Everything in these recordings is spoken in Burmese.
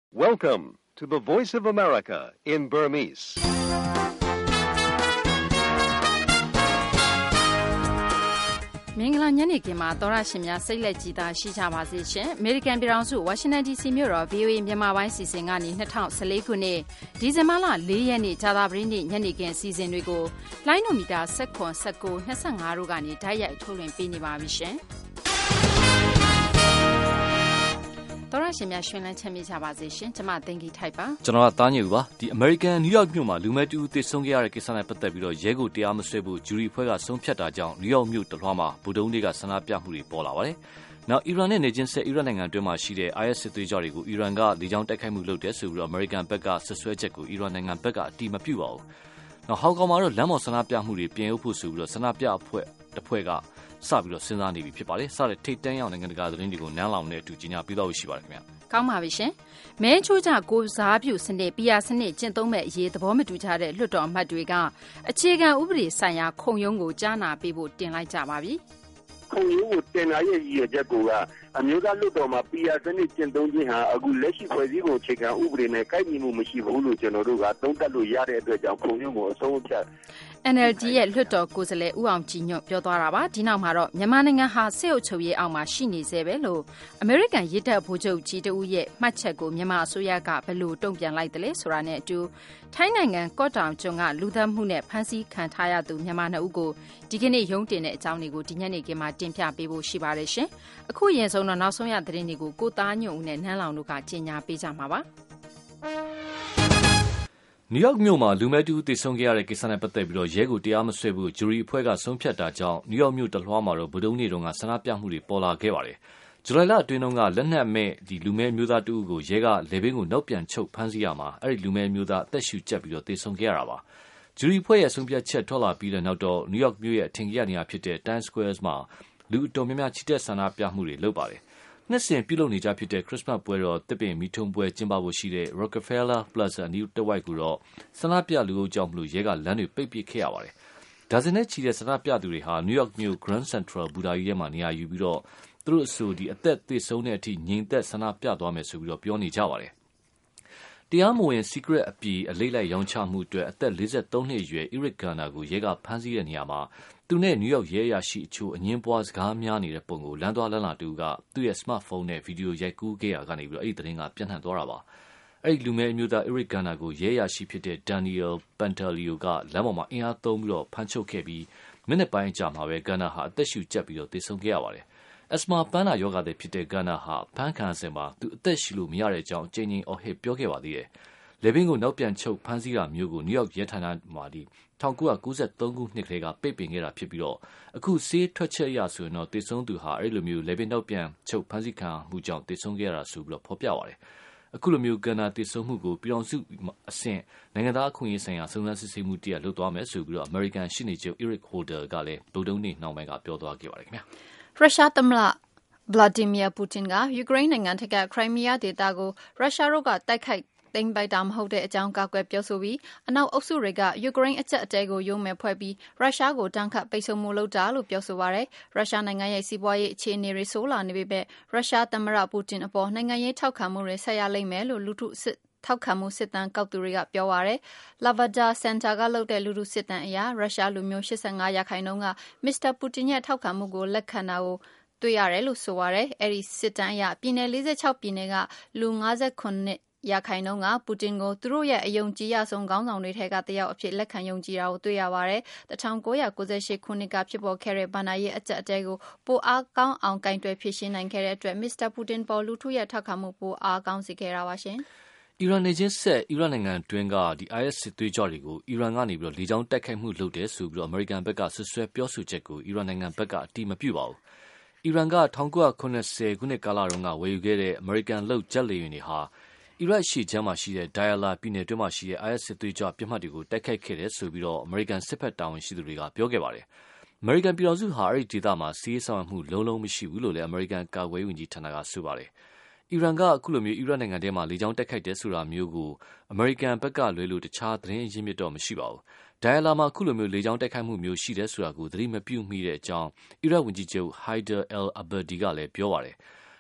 Welcome to the Voice of America in Burmese. ။မင်္ဂလာညနေခင်းမှာသောရရှင်များစိတ်လက်ကြည်သာရှိကြပါစေရှင်။ American ပြည်ထောင်စု Washington DC မြို့တော် VOA မြန်မာပိုင်းစီစဉ်ကနေ2014ခုနှစ်ဒီဇင်ဘာလ4ရက်နေ့ကြာသပတေးနေ့ညနေခင်းစီစဉ်တွေကိုလိုင်းနိုမီတာ19 19 25တို့ကနေဓာတ်ရိုက်ထုတ်လွှင့်ပေးနေပါပြီရှင်။တော်ရရှင်များရှင်လန်းချမ်းမြေ့ကြပါစေရှင်။ကျွန်မသိင်္ဂီထိုက်ပါ။ကျွန်တော်ကသားညူပါ။ဒီ American New York မြို့မှာလူမဲတူသေဆုံးခဲ့ရတဲ့ကိစ္စနဲ့ပတ်သက်ပြီးတော့ရဲကိုတရားမစွဲဖို့ဂျူရီအဖွဲ့ကဆုံးဖြတ်တာကြောင့် New York မြို့တလွှားမှာဗုဒ္ဓဦးနေ့ကဆန္ဒပြမှုတွေပေါ်လာပါတယ်။နောက်အီရန်နဲ့နေချင်းဆက်အီရတ်နိုင်ငံအတွင်းမှာရှိတဲ့ IS စစ်သွေးကြွတွေကိုအီရန်ကလေကြောင်းတိုက်ခိုက်မှုလုပ်တယ်ဆိုပြီးတော့ American ဘက်ကဆွဆွဲချက်ကိုအီရန်နိုင်ငံဘက်ကအတိမပြုပါဘူး။နောက်ဟောင်ကောင်မှာတော့လမ်းပေါ်ဆန္ဒပြမှုတွေပြင်ဦးဖို့ဆိုပြီးတော့ဆန္ဒပြအဖွဲ့တစ်ဖွဲ့ကစပြီးတော့စဉ်းစားနေပြီဖြစ်ပါတယ်။စတဲ့ထိတ်တန့်ရောက်နိုင်ငံတကာသတင်းတွေကိုနန်းလောင်နဲ့အတူကြီးညာပြီးတော့ရှိပါတယ်ခင်ဗျာ။ကောင်းပါပြီရှင်။မဲချိုးကြကိုစားပြုစနစ် PR စနစ်ကျင့်သုံးမဲ့အရေးသဘောမတူကြတဲ့လွှတ်တော်အမတ်တွေကအခြေခံဥပဒေဆိုင်ရာခုံရုံးကိုကြားနာပေးဖို့တင်လိုက်ကြပါပြီ။ခုံရုံးကိုတင်လာရဲ့ရည်ရွယ်ချက်ကအမျိုးသားလွှတ်တော်မှာ PR စနစ်ကျင့်သုံးခြင်းဟာအခုလက်ရှိဖွဲ့စည်းပုံအခြေခံဥပဒေနဲ့ကိုက်ညီမှုမရှိဘူးလို့ကျွန်တော်တို့ကသုံးသပ်လို့ရတဲ့အတွက်ကြောင့်ခုံရုံးကိုအဆုံးအဖြတ် NLD ရဲ့လွှတ်တော်ကိုယ်စားလှယ်ဦးအောင်ကြည်ညွတ်ပြောသွားတာပါဒီနောက်မှာတော့မြန်မာနိုင်ငံဟာစစ်အုပ်ချုပ်ရေးအောက်မှာရှိနေသေးပဲလို့အမေရိကန်ရစ်တပ်ဗိုလ်ချုပ်ကြီးတဦးရဲ့မှတ်ချက်ကိုမြန်မာအစိုးရကဘယ်လိုတုံ့ပြန်လိုက်သလဲဆိုတာနဲ့အတူထိုင်းနိုင်ငံကော့တောင်ကျွန်းကလူသတ်မှုနဲ့ဖမ်းဆီးခံထားရသူမြန်မာ2ဦးကိုဒီကနေ့ရုံးတင်တဲ့အကြောင်းတွေကိုဒီညနေခင်းမှာတင်ပြပေးဖို့ရှိပါတယ်ရှင်အခုရင်ဆုံးတော့နောက်ဆုံးရသတင်းတွေကိုကိုသားညွန့်ဦးနဲ့နန်းလောင်တို့ကကြီးညာပေးကြမှာပါနယူးယောက်မြို့မှာလူမဲတူသေဆုံးခဲ့ရတဲ့ကိစ္စနဲ့ပတ်သက်ပြီးတော့ရဲကိုတရားမစွဲဘူးဂျူရီအဖွဲ့ကဆုံးဖြတ်တာကြောင့်နယူးယောက်မြို့တလွှားမှာတော့ဗုဒ္ဓဦးနေ့တုန်းကဆန္ဒပြမှုတွေပေါ်လာခဲ့ပါတယ်။ဇူလိုင်လအတွင်းတုန်းကလက်နက်မဲ့ဒီလူမဲမျိုးသားတူကိုရဲကလေဘင်းကိုနောက်ပြန်ချုပ်ဖမ်းဆီးရမှာအဲ့ဒီလူမဲမျိုးသားအသက်ရှူကျပ်ပြီးတော့သေဆုံးခဲ့ရတာပါ။ဂျူရီအဖွဲ့ရဲ့ဆုံးဖြတ်ချက်ထွက်လာပြီးတဲ့နောက်တော့နယူးယောက်မြို့ရဲ့အထင်ကြီးနေရာဖြစ်တဲ့ Times Square မှာလူအတော်များများချီတက်ဆန္ဒပြမှုတွေလုပ်ပါတယ်။နှစ်စဉ်ပြုလုပ်နေကြဖြစ်တဲ့ခရစ်စမတ်ပွဲတော်တစ်ပင်မီထုံပွဲကျင်းပဖို့ရှိတဲ့ Rockefeller Plaza အနီးတစ်ဝိုက်ကူတော့ဆန္ဒပြလူအုပ်ကြောင့်မလို့ရဲကလမ်းတွေပိတ်ပစ်ခဲ့ရပါတယ်။ဒါဇင်နဲ့ချီတဲ့ဆန္ဒပြသူတွေဟာနယူးယောက်မြို့ Grand Central ဘူတာကြီးထဲမှာနေရာယူပြီးတော့သူတို့အဆိုဒီအသက်သေဆုံးတဲ့အထိငြိမ်သက်ဆန္ဒပြသွားမယ်ဆိုပြီးတော့ပြောနေကြပါတယ်။တရားမဝင် secret အပြည်အလေးလိုက်ရောင်းချမှုအတွက်အသက်43နှစ်အရွယ် Eric Garner ကိုရဲကဖမ်းဆီးတဲ့နေရာမှာသူနဲ့နယူးယောက်ရဲအရာရှိအချို့အငင်းပွားစကားများနေတဲ့ပုံကိုလမ်းသွားလမ်းလာတူကသူ့ရဲ့ smartphone နဲ့ဗီဒီယိုရိုက်ကူးခဲ့ရကနေပြီးတော့အဲ့ဒီသတင်းကပြန့်နှံ့သွားတာပါအဲ့ဒီလူမဲအမျိုးသား Eric Garner ကိုရဲအရာရှိဖြစ်တဲ့ Daniel Pantaleo ကလမ်းပေါ်မှာအင်အားသုံးပြီးတော့ဖမ်းချုပ်ခဲ့ပြီးမိနစ်ပိုင်းကြာမှာပဲ Garner ဟာအသက်ရှူကျပ်ပြီးတော့သေဆုံးခဲ့ရပါတယ်asthma ပန်းနာရောဂါသည်ဖြစ်တဲ့ Garner ဟာဖမ်းခံစဉ်မှာသူအသက်ရှူလို့မရတဲ့အကြောင်းအကြိမ်ကြိမ်အော်ဟစ်ပြောခဲ့ပါသေးတယ်လေဘင်းကိုနောက်ပြန်ချုပ်ဖမ်းဆီးတာမျိုးကိုနယူးယောက်ရဲဌာနမှာ1993ခုနှစ်ကလေးကပိတ်ပင်ခဲ့တာဖြစ်ပြီးတော့အခုဆေးထွက်ချက်အရဆိုရင်တော့တေဆုံးသူဟာအဲ့လိုမျိုးလေဘင်းနောက်ပြန်ချုပ်ဖမ်းဆီးခံမှုကြောင့်တေဆုံးခဲ့ရတာဆိုပြီးတော့ဖော်ပြပါတယ်အခုလိုမျိုးကန်နာတေဆုံးမှုကိုပြည်အောင်စုအဆင့်နိုင်ငံသားအခွင့်အရေးဆိုင်ရာစုံစမ်းစစ်ဆေးမှုတရားလုပ်သွားမယ်ဆိုပြီးတော့ American ရှေ့နေချုပ် Eric Holder ကလည်းဗုဒ္ဓနေ့နှောင်းပိုင်းကပြောသွားခဲ့ပါတယ်ခင်ဗျာရုရှားသမ္မတVladimir Putin ကယူကရိန်းနိုင်ငံထက်ကခရိုင်းမီးယားဒေသကိုရုရှားတို့ကတိုက်ခိုက်သိမ်းပိုက်တာမဟုတ်တဲ့အကြောင်းကာကွယ်ပြောဆိုပြီးအနောက်အုပ်စုတွေကယူကရိန်းအကြက်အတဲကိုရုံးမဲ့ဖွဲ့ပြီးရုရှားကိုတန်းခတ်ပိတ်ဆို့မှုလုပ်တာလို့ပြောဆိုပါရယ်ရုရှားနိုင်ငံရဲ့စီးပွားရေးအခြေအနေတွေဆိုးလာနေပေမဲ့ရုရှားသမ္မတပူတင်အပေါ်နိုင်ငံရေးထောက်ခံမှုတွေဆက်ရလိမ့်မယ်လို့လူထုထောက်ခံမှုစစ်တမ်းကောက်သူတွေကပြောပါရယ် Lavada Center ကလုပ်တဲ့လူထုစစ်တမ်းအရရုရှားလူမျိုး85%ကမစ္စတာပူတင်ရဲ့ထောက်ခံမှုကိုလက်ခံတာကိုတွေ့ရတယ်လို့ဆိုပါရယ်အဲဒီစစ်တမ်းအရပြည်နယ်46ပြည်နယ်ကလူ59ရာခိုင်နှုန်းကပူတင်ကိုသူတို့ရဲ့အယုံကြည်ရဆုံးခေါင်းဆောင်တွေထဲကတယောက်အဖြစ်လက်ခံယုံကြည်တာကိုတွေ့ရပါတယ်။1998ခုနှစ်ကဖြစ်ပေါ်ခဲ့တဲ့ဘဏ္ဍာရေးအကျပ်အတည်းကိုပိုအားကောင်းအောင်ကင်တွယ်ဖြေရှင်းနိုင်ခဲ့တဲ့အတွက်မစ္စတာပူတင်ပေါ်လူထုရဲ့ထောက်ခံမှုပိုအားကောင်းစေခဲ့တာပါရှင်။အီရန်နေချင်းဆက်အီရတ်နိုင်ငံတွင်းကဒီ IS စစ်သွေးကြွတွေကိုအီရန်ကနေပြီးတော့လေကြောင်းတိုက်ခိုက်မှုလုပ်တယ်ဆိုပြီးတော့အမေရိကန်ဘက်ကဆွဆွဲပြောဆိုချက်ကိုအီရန်နိုင်ငံဘက်ကအတိမပြုပါဘူး။အီရန်က1980ခုနှစ်ကာလတုန်းကဝယ်ယူခဲ့တဲ့အမေရိကန်လုပ်ဂျက်လေယာဉ်တွေဟာအီရတ်ရှေ့ချမ်းမှာရှိတဲ့ Diyala ပြည်နယ်တွင်းမှာရှိတဲ့ IS စစ်သွေးကြွပြစ်မှတ်တွေကိုတိုက်ခိုက်ခဲ့တယ်ဆိုပြီးတော့အမေရိကန်စစ်ဘက်တာဝန်ရှိသူတွေကပြောခဲ့ပါတယ်။အမေရိကန်ပြည်ထောင်စုဟာအဲ့ဒီဒေသမှာစီးဆောင်မှုလုံးမရှိဘူးလို့လည်းအမေရိကန်ကာကွယ်ရေးဝန်ကြီးဌာနကဆိုပါတယ်။အီရန်ကအခုလိုမျိုးအီရတ်နိုင်ငံထဲမှာလေကြောင်းတိုက်ခိုက်တယ်ဆိုတာမျိုးကိုအမေရိကန်ဘက်ကလွဲလို့တခြားသတင်းအရင်းမြစ်တော့မရှိပါဘူး။ Diyala မှာအခုလိုမျိုးလေကြောင်းတိုက်ခိုက်မှုမျိုးရှိတယ်ဆိုတာကိုသတိမပြုမိတဲ့အကြောင်းအီရတ်ဝန်ကြီးချုပ် Haider al-Abadi ကလည်းပြောပါတယ်။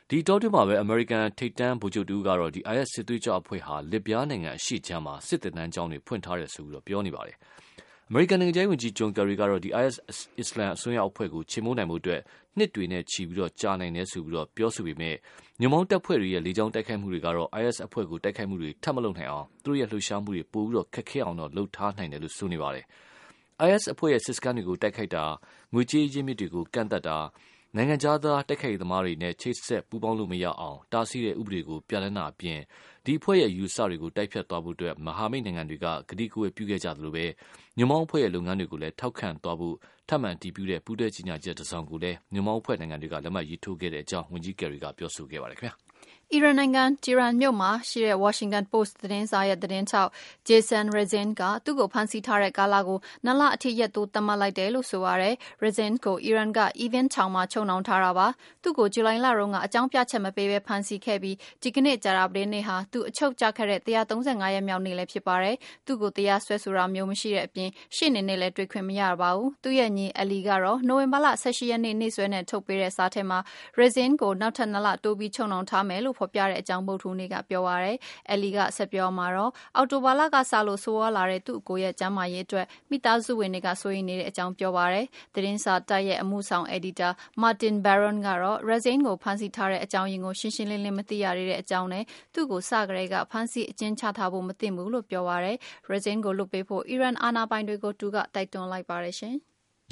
ဒီတောတွင်းမှာပဲ American ထိပ်တန်းဗိုလ်ချုပ်တူကတော့ဒီ IS စစ်သွေးကြွအဖွဲ့ဟာလစ်ဗျားနိုင်ငံအရှေ့ခြမ်းမှာစစ်တပ်တန်းကျောင်းတွေဖွင့်ထားတယ်ဆိုပြီးတော့ပြောနေပါတယ်။ American နိုင်ငံခြားရေးဝန်ကြီး John Kerry ကတော့ဒီ IS အစ္စလာမ်အစွန်းရောက်အဖွဲ့ကိုချေမှုန်းနိုင်မှုအတွက်နှစ်တွေနဲ့ချီပြီးတော့ကြာနိုင်တယ်ဆိုပြီးတော့ပြောဆိုပေမဲ့ညွန့်ပေါင်းတပ်ဖွဲ့တွေရဲ့လေကြောင်းတိုက်ခိုက်မှုတွေကတော့ IS အဖွဲ့ကိုတိုက်ခိုက်မှုတွေထပ်မလုပ်နိုင်အောင်သူတို့ရဲ့လှုပ်ရှားမှုတွေပိုပြီးတော့ခက်ခဲအောင်တော့လှုပ်ထားနိုင်တယ်လို့ဆိုနေပါတယ်။ IS အဖွဲ့ရဲ့စစ်စခန်းတွေကိုတိုက်ခိုက်တာငွေကြေးရင်းမြစ်တွေကိုကန့်သတ်တာနိုင်ငံခြားသားတိုက်ခိုက်သမားတွေနဲ့ချိတ်ဆက်ပူးပေါင်းလို့မရအောင်တားဆီးတဲ့ဥပဒေကိုပြဋ္ဌာန်းတာအပြင်ဒီအဖွဲ့ရဲ့ယူဆတွေကိုတိုက်ဖြတ်သွားဖို့အတွက်မဟာမိတ်နိုင်ငံတွေကကတိကဝတ်ပြုခဲ့ကြသလိုပဲညွန့်ပေါင်းအဖွဲ့ရဲ့လုပ်ငန်းတွေကိုလည်းထောက်ခံသွားဖို့ထပ်မံတည်ပြုတဲ့ပူးတွဲကြီးညာချက်တစ်စောင်ကိုလည်းညွန့်ပေါင်းအဖွဲ့နိုင်ငံတွေကလက်မှတ်ရေးထိုးခဲ့တဲ့အကြောင်းဝန်ကြီးကယ်ရီကပြောဆိုခဲ့ပါတယ်ခင်ဗျာ။အီရန်နိုင်ငံတီဟီရန်မြို့မှာရှိတဲ့ Washington Post သတင်းစာရဲ့သတင်းထောက် Jason Rezaian ကသူ့ကိုဖမ်းဆီးထားတဲ့ကာလကို2 လအထိရက်တိုးသတ်မှတ်လိုက်တယ်လို့ဆိုပါတယ်။ Rezaian ကိုအီရန်က Evin ထောင်မှာချုပ်နှောင်ထားတာပါ။သူ့ကိုဇူလိုင်လတုန်းကအကြောင်းပြချက်မပေးဘဲဖမ်းဆီးခဲ့ပြီးဒီကနေ့ကြာသပတေးနေ့ဟာသူအချုပ်ကျခဲ့တဲ့135ရက်မြောက်နေ့လည်းဖြစ်ပါတယ်။သူ့ကိုတရားစွဲဆိုတာမျိုးမရှိတဲ့အပြင်ရှေ့နေနဲ့လည်းတွေ့ခွင့်မရပါဘူး။သူ့ရဲ့ညီ Ali ကတော့နိုဝင်ဘာလ18ရက်နေ့စွဲနဲ့ထုတ်ပေးတဲ့စာထဲမှာ Rezaian ကိုနောက်ထပ်2 လတိုးပြီးချုပ်နှောင်ထားမယ်လို့ဖော်ပြတဲ့အကြောင်းဗုဒ္ဓဟူးနေ့ကပြောပါရယ်။ Ali ကဆက်ပြောမှာတော့အောက်တိုဘာလကစလို့ဆိုးဝါးလာတဲ့သူ့ကိုယ်ရဲ့ကျန်းမာရေးအတွက်မိသားစုဝင်တွေကစိုးရိမ်နေတဲ့အကြောင်းပြောပါရယ်။သတင်းစာတိုက်ရဲ့အမှုဆောင်အယ်ဒီတာ Martin Baron ကတော့ Rezaian ကိုဖမ်းဆီးထားတဲ့အကြောင်းရင်းကိုရှင်းရှင်းလင်းလင်းမသိရသေးတဲ့အကြောင်းနဲ့သူ့ကိုစကတည်းကဖမ်းဆီးအကျဉ်းချထားဖို့မသင့်ဘူးလို့ပြောပါရယ်။ Rezaian ကိုလွှတ်ပေးဖို့အီရန်အာဏာပိုင်တွေကိုသူကတိုက်တွန်းလိုက်ပါတယ်ရှင်။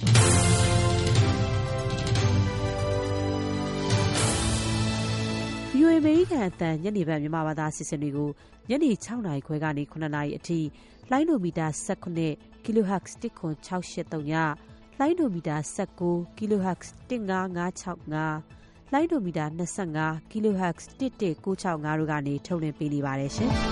VOA အမေရိကန်အသံညနေပိုင်းမြန်မာဘာသာအစီအစဉ်တွေကိုညနေ6 နာရီခွဲကနေ9 နာရီအထိလိုင်းဒိုမီတာ19 kHz 10683ညလိုင်းဒိုမီတာ19 kHz 15565လိုင်းဒိုမီတာ25 kHz 11965တို့ကနေထုတ်လွှင့်ပေးနေပါတယ်ရှင်။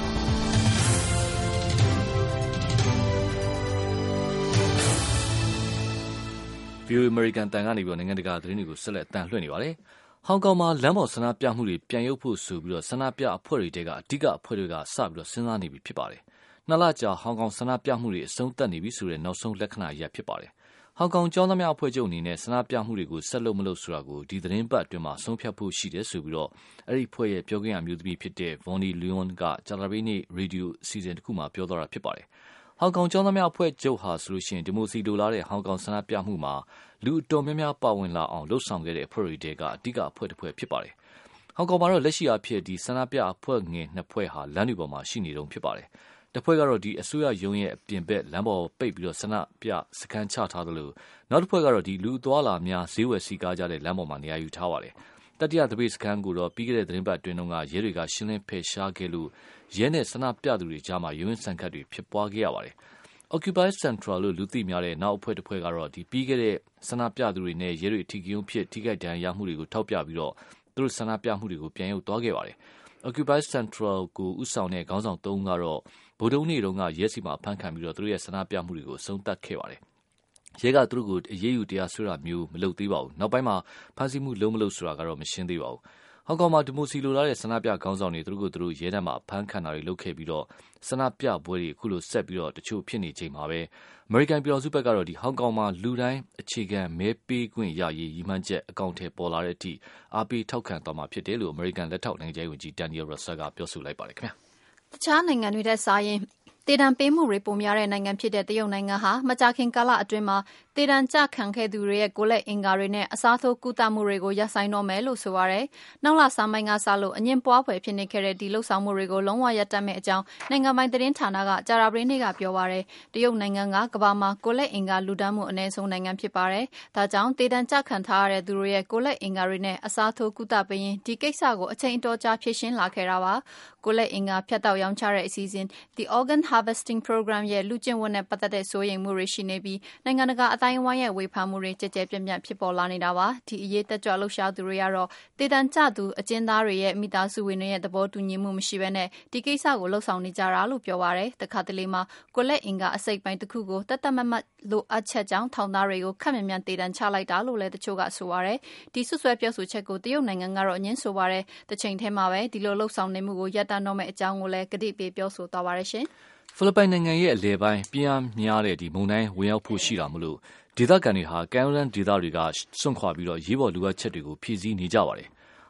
VOA American တန်ကနေပြီးနိုင်ငံတကာသတင်းတွေကိုဆက်လက်တန်လှည့်နေပါတယ်။ဟောင်ကောင်မှာလမ်းပေါ်ဆန္ဒပြမှုတွေပြန်ရုပ်ဖို့ဆိုပြီးဆန္ဒပြအဖွဲ့တွေကအဓိကအဖွဲ့တွေကစပြီးစဉ်းစားနေပြီဖြစ်ပါတယ်။2 လကြာဟောင်ကောင်ဆန္ဒပြမှုတွေအဆုံးသတ်နေပြီဆိုတဲ့နောက်ဆုံးလက္ခဏာရပ်ဖြစ်ပါတယ်။ဟောင်ကောင်ကျောင်းသားများအဖွဲ့ချုပ်အနေနဲ့ဆန္ဒပြမှုတွေကိုဆက်လုပ်မလုပ်ဆိုတာကိုဒီသတင်းပတ်အတွင်းမှာဆုံးဖြတ်ဖို့ရှိတယ်ဆိုပြီးအဲ့ဒီအဖွဲ့ရဲ့ပြောခွင့်ရမျိုးသမီးဖြစ်တဲ့ Bonnie Leon ကကြာသပတေးနေ့ရေဒီယိုအစီအစဉ်တစ်ခုမှာပြောသွားတာဖြစ်ပါတယ်။ဟောင်ကောင်ကျောင်းသားများအဖွဲ့ချုပ်ဟာဆိုလို့ရှိရင်ဒီမိုစီလိုလားတဲ့ဟောင်ကောင်ဆန္ဒပြမှုမှာလူအတော်များများပါဝင်လာအောင်လှုပ်ဆောင်ခဲ့တဲ့အဖွဲ့တွေကအဓိကအဖွဲ့တစ်ဖွဲ့ဖြစ်ပါတယ်။ဟောင်ကောင်မှာတော့လက်ရှိအဖြစ်ဒီဆန္ဒပြအဖွဲ့ငယ်2ဖွဲ့ဟာလမ်းတွေပေါ်မှာရှိနေတုန်းဖြစ်ပါတယ်။တစ်ဖွဲ့ကတော့ဒီအစိုးရရုံးရဲ့အပြင်ဘက်လမ်းပေါ်ပိတ်ပြီးဆန္ဒပြစခန်းချထားသလိုနောက်တစ်ဖွဲ့ကတော့ဒီလူအသွားလာများဈေးဝယ်စီကားကြတဲ့လမ်းပေါ်မှာနေရာယူထားပါတယ်။တတိယသပိတ်စခန်းကိုတော့ပြီးခဲ့တဲ့သတင်းပတ်အတွင်းကရဲတွေကရှင်းလင်းဖယ်ရှားခဲ့လို့ရဲနဲ့ဆန္ဒပြသူတွေကြားမှာရုန်းဆန်ခတ်တွေဖြစ်ပွားခဲ့ရပါတယ်။ Occupy Central လို့လူသိများတဲ့နောက်အဖွဲ့တစ်ဖွဲ့ကတော့ဒီပြီးခဲ့တဲ့ဆန္ဒပြသူတွေနဲ့ရဲတွေအထီးကျုံဖြစ်ထိခိုက်ဒဏ်ရာရမှုတွေကိုထောက်ပြပြီးသူတို့ဆန္ဒပြမှုတွေကိုပြန်ရုပ်သွားခဲ့ပါတယ်။ Occupy Central ကိုဥဆောင်တဲ့ခေါင်းဆောင်3ဦးကတော့ဗုဒ္ဓဟူးနေ့တုန်းကရဲစီမှာဖမ်းခံပြီးသူတို့ရဲ့ဆန္ဒပြမှုတွေကိုအဆုံးသတ်ခဲ့ပါတယ်။ရဲကသူတို့ကိုအရေးယူတရားစွဲတာမျိုးမလုပ်သေးပါဘူး။နောက်ပိုင်းမှာဖမ်းဆီးမှုလုံးမလုပ်ဆိုတာကတော့မရှင်းသေးပါဘူး။ဟောင်ကောင်မှာဒီမိုစီလိုလားတဲ့ဆန္ဒပြခေါင်းဆောင်တွေသူတို့ရဲတန်းမှာဖမ်းခံတာတွေလုပ်ခဲ့ပြီးဆန္ဒပြပွဲတွေအခုလိုဆက်ပြီးတချို့ဖြစ်နေချိန်မှာပဲအမေရိကန်ပြည်တော်စုဘက်ကတော့ဒီဟောင်ကောင်မှာလူတိုင်းအခြေခံမဲပေးခွင့်ရရေးရည်မှန်းချက်အကောင့်ထဲပေါ်လာတဲ့အထိအားပေးထောက်ခံသွားမှာဖြစ်တယ်လို့အမေရိကန်လက်ထောက်နိုင်ငံခြားရေးဝန်ကြီး Daniel Russell ကပြောဆိုလိုက်ပါတယ်ခင်ဗျာ။တခြားနိုင်ငံတွေထက်စာရင်သေဒဏ်ပေးမှုတွေပိုများတဲ့နိုင်ငံဖြစ်တဲ့တရုတ်နိုင်ငံဟာမကြာခင်ကာလအတွင်းမှာသေဒဏ်ကျခံခဲ့သူတွေရဲ့ကိုယ်လက်အင်္ဂါတွေနဲ့အစားထိုးကုသမှုတွေကိုရပ်ဆိုင်းတော့မယ်လို့ဆိုပါတယ်။နောက်လဆန်းပိုင်းကစလို့အငြင်းပွားဖွယ်ဖြစ်နေခဲ့တဲ့ဒီလှုပ်ဆောင်မှုတွေကိုလုံးဝရပ်တန့်မယ့်အကြောင်းနိုင်ငံပိုင်သတင်းဌာနကကြာသပတေးနေ့ကပြောပါတယ်။တရုတ်နိုင်ငံကကမ္ဘာမှာကိုယ်လက်အင်္ဂါလူဒန်းမှုအနည်းဆုံးနိုင်ငံဖြစ်ပါတယ်။ဒါကြောင့်သေဒဏ်ကျခံထားရတဲ့သူတွေရဲ့ကိုယ်လက်အင်္ဂါတွေနဲ့အစားထိုးကုသပေးရင်ဒီကိစ္စကိုအချိန်အတော်ကြာဖြေရှင်းလာခဲ့တာပါ။ကိုယ်လက်အင်္ဂါဖြတ်တောက်ရောင်းချတဲ့အစီအစဉ် The Organ Harvesting Program ရဲ့လူကျင့်ဝတ်နဲ့ပတ်သက်တဲ့စိုးရိမ်မှုတွေရှိနေပြီးနိုင်ငံတကာအတိုင်းအဝိုင်းရဲ့ဝေဖန်မှုတွေကြဲကြဲပြန့်ပြန့်ဖြစ်ပေါ်လာနေတာပါ။ဒီအရေးတက်ကြွလှုပ်ရှားသူတွေကတော့သေဒဏ်ကျသူအကျဉ်းသားတွေရဲ့မိသားစုဝင်တွေရဲ့သဘောတူညီမှုမရှိဘဲနဲ့ဒီကိစ္စကိုလှုပ်ဆောင်နေကြတာလို့ပြောပါတယ်။တခါတလေမှာကိုယ်လက်အင်္ဂါအစိတ်ပိုင်းတစ်ခုကိုတတ်မတ်လိုအပ်ချက်ကြောင့်ထောင်သားတွေကိုခက်မြန်မြန်သေဒဏ်ချလိုက်တာလို့လည်းတချို့ကဆိုပါတယ်။ဒီဆွဆွဲပြောဆိုချက်ကိုတရုတ်နိုင်ငံကတော့ငြင်းဆိုပါတယ်။တစ်ချိန်ထဲမှာပဲဒီလိုလှုပ်ဆောင်နေမှုကိုရပ်တန့်တော့မယ့်အကြောင်းကိုလည်းကတိပေးပြောဆိုသွားပါတယ်ရှင်။ဖိလစ်ပိုင်နိုင်ငံရဲ့အလယ်ပိုင်းပြင်းအားများတဲ့ဒီမုန်တိုင်းဝင်ရောက်ဖို့ရှိတာမို့လို့ဒေသခံတွေဟာကမ်းရိုးတန်းဒေသတွေကစွန့်ခွာပြီးရေးပေါ်လိုအပ်ချက်တွေကိုဖြည့်ဆည်းနေကြပါတယ်။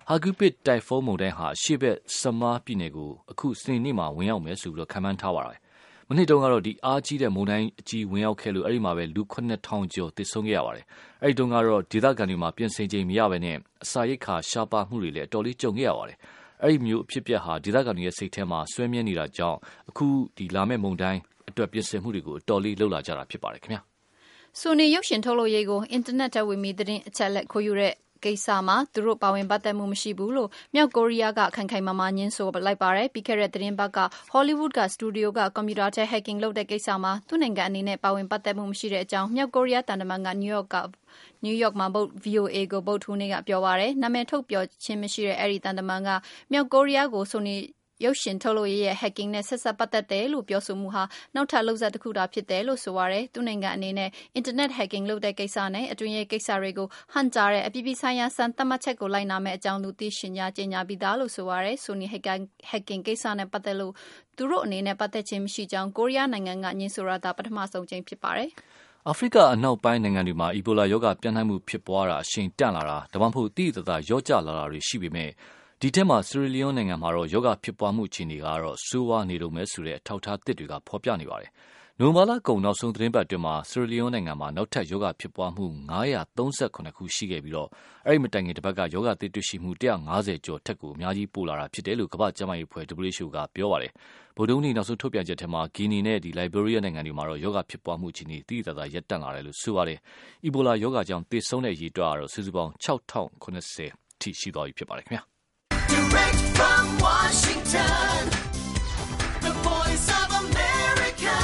ဟာဂူပစ်တိုင်ဖုန်းမုန်တိုင်းဟာရှေ့ဘက်ဆမားပြည်နယ်ကိုအခုစနေနေ့မှာဝင်ရောက်မယ်ဆိုပြီးခန့်မှန်းထားပါတယ်။မနေ့တုန်းကတော့ဒီအားကြီးတဲ့မုန်တိုင်းအကြီးဝင်ရောက်ခဲ့လို့အဲ့ဒီမှာပဲလူ9,000ကျော်သေဆုံးခဲ့ရပါတယ်။အဲ့ဒီတုန်းကတော့ဒေသခံတွေမှာပြင်ဆင်ချိန်မရဘဲနဲ့အစာရိတ်ခါရှားပါမှုတွေလည်းအတော်လေးကြုံခဲ့ရပါတယ်။အဲ့ဒီမျိုးအဖြစ်အပျက်ဟာဒေသခံတွေရဲ့စိတ်ထဲမှာဆွဲမြဲနေတာကြောင့်အခုဒီလာမယ့်မုန်တိုင်းအတွက်ပြင်ဆင်မှုတွေကိုအတော်လေးလှုပ်လာကြတာဖြစ်ပါတယ်ခင်ဗျာ။ဆိုနီရုပ်ရှင်ထုတ်လုပ်ရေးကိုအင်တာနက်တက်ဝင်ပြီးသတင်းအချက်လက်ခိုးယူတဲ့ကိစ္စမှာသူတို့ပါဝင်ပတ်သက်မှုမရှိဘူးလို့မြောက်ကိုရီးယားကခိုင်ခိုင်မာမာညင်းဆိုလိုက်ပါတယ်ပြီးခဲ့တဲ့သတင်းပတ်က Hollywood ကစတူဒီယိုကကွန်ပျူတာထဲ hacking လုပ်တဲ့ကိစ္စမှာသူ့နိုင်ငံအနေနဲ့ပါဝင်ပတ်သက်မှုမရှိတဲ့အကြောင်းမြောက်ကိုရီးယားတန်တမန်ကနယူးယောက်မှာ VOA ကိုဗုဒ္ဓဟူးနေ့ကပြောပါတယ်နာမည်ထုတ်ပြောခြင်းမရှိတဲ့အဲ့ဒီတန်တမန်ကမြောက်ကိုရီးယားကိုဆိုနီရုပ်ရှင်ထုတ်လုပ်ရေးရဲ့ hacking နဲ့ဆက်ပတ်သက်တယ်လို့ပြောဆိုမှုဟာနောက်ထပ်လှုပ်ဆက်တစ်ခုတာဖြစ်တယ်လို့ဆိုရတယ်။သူ့နိုင်ငံအနေနဲ့ internet hacking လုပ်တဲ့ကိစ္စနဲ့အတွင်းရေးကိစ္စတွေကိုဟန်ကြားတဲ့အပြည်ပြည်ဆိုင်ရာစံသတ်မှတ်ချက်ကိုလိုက်နာမဲ့အကြောင်းလူသိရှင်ကြားကြေညာပြီးသားလို့ဆိုရတယ်။ Sony hacking ကိစ္စနဲ့ပတ်သက်လို့သူတို့အနေနဲ့ပတ်သက်ခြင်းမရှိကြောင်းကိုရီးယားနိုင်ငံကညှင်းဆိုရတာပထမဆုံးကြိမ်ဖြစ်ပါတယ်။အာဖရိကအနောက်ပိုင်းနိုင်ငံတွေမှာအီဘိုလာရောဂါပြန့်နှံ့မှုဖြစ်ပွားတာအရှိန်တန့်လာတာဒါမှမဟုတ်တိတိတသားရော့ကျလာတာတွေရှိပေမဲ့ဒီထဲမှာဆီရီလီယွန်းနိုင်ငံမှာတော့ယောဂဖြစ်ပွားမှုအခြေအနေကတော့ဆိုးဝါးနေလို့မဲဆိုတဲ့အထောက်အထားသစ်တွေကဖော်ပြနေပါတယ်။နိုဝင်ဘာလကုန်နောက်ဆုံးသတင်းပတ်အတွင်းမှာဆီရီလီယွန်းနိုင်ငံမှာနောက်ထပ်ယောဂဖြစ်ပွားမှု938ခုရှိခဲ့ပြီးတော့အဲ့ဒီမတိုင်ခင်တစ်ပတ်ကယောဂသစ်တွေ့ရှိမှု150ကျော်ထက်ကိုအများကြီးပိုလာတာဖြစ်တယ်လို့ကမ္ဘာ့ကျန်းမာရေးအဖွဲ့ WHO ကပြောပါတယ်။ဗုဒ္ဓဟူးနေ့နောက်ဆုံးထုတ်ပြန်ချက်ထဲမှာဂီနီနဲ့လိုက်ဘေးရီးယားနိုင်ငံတွေမှာတော့ယောဂဖြစ်ပွားမှုအခြေအနေတိတိကျကျရပ်တန့်လာတယ်လို့ဆိုပါတယ်။အီဘိုလာယောဂကြောင့်သေဆုံးတဲ့အရေအတွက်ကတော့စုစုပေါင်း6090ထိရှိသွားပြီဖြစ်ပါတယ်ခင်ဗျာ။ Direct from Washington, the voice of America,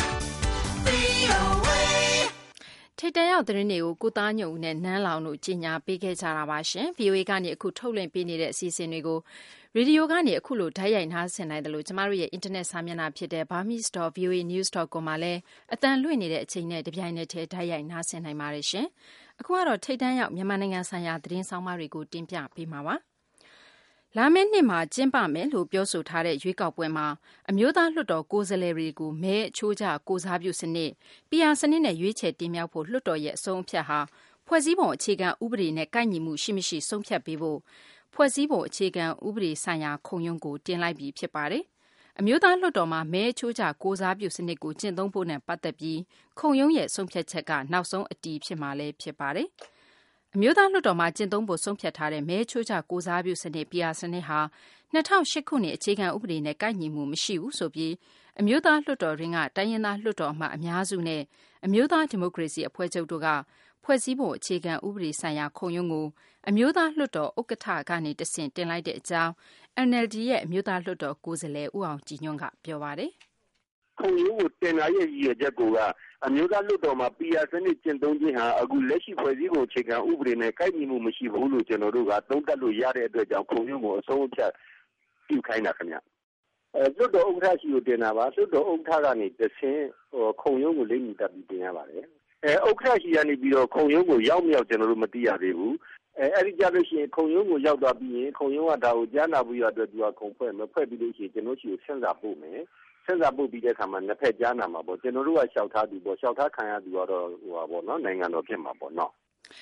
VOA. ထိပ်တန်းရောက်သတင်းတွေကိုကိုသားညုံနဲ့နန်းလောင်တို့ကြီးညာပေးခဲ့ကြတာပါရှင်။ VOA ကနေအခုထုတ်လွှင့်ပေးနေတဲ့အစီအစဉ်တွေကိုရေဒီယိုကနေအခုလိုဓာတ်ရိုက်နားဆင်နိုင်တယ်လို့ကျမတို့ရဲ့အင်တာနက်စာမျက်နှာဖြစ်တဲ့ burmese.voanews.com မှာလည်းအတန်လွှင့်နေတဲ့အချိန်နဲ့တပြိုင်နက်တည်းဓာတ်ရိုက်နားဆင်နိုင်ပါတယ်ရှင်။အခုကတော့ထိပ်တန်းရောက်မြန်မာနိုင်ငံဆိုင်ရာသတင်းဆောင်မတွေကိုတင်ပြပေးမှာပါ။လာမယ့်နှစ်မှာကျင်းပမယ်လို့ပြောဆိုထားတဲ့ရွေးကောက်ပွဲမှာအမျိုးသားလွှတ်တော်ကိုယ်စားလှယ်တွေကိုမဲအချိုးကျကိုစားပြုစနစ် PR စနစ်နဲ့ရွေးချယ်တင်မြှောက်ဖို့လွှတ်တော်ရဲ့အဆုံးအဖြတ်ဟာဖွဲ့စည်းပုံအခြေခံဥပဒေနဲ့ကိုက်ညီမှုရှိမရှိဆုံးဖြတ်ပေးဖို့ဖွဲ့စည်းပုံအခြေခံဥပဒေဆိုင်ရာခုံရုံးကိုတင်လိုက်ပြီဖြစ်ပါတယ်။အမျိုးသားလွှတ်တော်မှာမဲအချိုးကျကိုစားပြုစနစ်ကိုကျင့်သုံးဖို့နဲ့ပတ်သက်ပြီးခုံရုံးရဲ့ဆုံးဖြတ်ချက်ကနောက်ဆုံးအတည်ဖြစ်မှာလည်းဖြစ်ပါတယ်။အမျိုးသားလွှတ်တော်မှာကျင့်သုံးဖို့ဆုံးဖြတ်ထားတဲ့မဲချိုးချကိုစားပြုစနစ် PR စနစ်ဟာ2008ခုနှစ်အခြေခံဥပဒေနဲ့ကိုက်ညီမှုမရှိဘူးဆိုပြီးအမျိုးသားလွှတ်တော်ရင်းကတိုင်းရင်းသားလွှတ်တော်အမတ်အများစုနဲ့အမျိုးသားဒီမိုကရေစီအဖွဲ့ချုပ်တို့ကဖွဲ့စည်းပုံအခြေခံဥပဒေဆိုင်ရာခုံရုံးကိုအမျိုးသားလွှတ်တော်ဥက္ကဋ္ဌကနေတဆင့်တင်လိုက်တဲ့အကြောင်း NLD ရဲ့အမျိုးသားလွှတ်တော်ကိုယ်စားလှယ်ဦးအောင်ကြည်ညွန့်ကပြောပါတယ်။ခုံရုံးကိုတင်လာရဲ့ရည်ရွယ်ချက်ကအမျိုးသားလွှတ်တော်မှာ PR စနစ်ကျင့်သုံးခြင်းဟာအခုလက်ရှိဖွဲ့စည်းပုံအခြေခံဥပဒေနဲ့ကိုက်ညီမှုမရှိဘူးလို့ကျွန်တော်တို့ကသုံးသပ်လို့ရတဲ့အတွက်ကြောင့်ခုံရုံးကိုအဆုံးအဖြတ်ပြုခိုင်းတာခင်ဗျ။လွှတ်တော်ဥက္ကဋ္ဌရှိကိုတင်တာပါလွှတ်တော်ဥက္ကဋ္ဌကနေတဆင့်ခုံရုံးကိုလိမ့်မိတက်ပြီးတင်ရပါတယ်။ဥက္ကဋ္ဌရှိကနေပြီးတော့ခုံရုံးကိုရောက်မြောက်ကျွန်တော်တို့မသိရသေးဘူး။အဲ့ဒီကြလို့ရှိရင်ခုံရုံးကိုရောက်သွားပြီးရင်ခုံရုံးကဒါကိုကြားနာပြီးရအတွက်သူကခုံဖွဲ့မဖွဲ့ပြီးလို့ရှိရင်ကျွန်တော်ရှိကိုဆင့်စာပို့မယ်။ဆက်စာပုတ်ပြီးတဲ့အခါမှာနှစ်ဖက်ကြားနာမှာပေါ့ကျွန်တော်တို့ကလျှောက်ထားသူပေါ့လျှောက်ထားခံရသူကတော့ပေါ့နော်နိုင်ငံတော်ဖြစ်မှာပေါ့နော်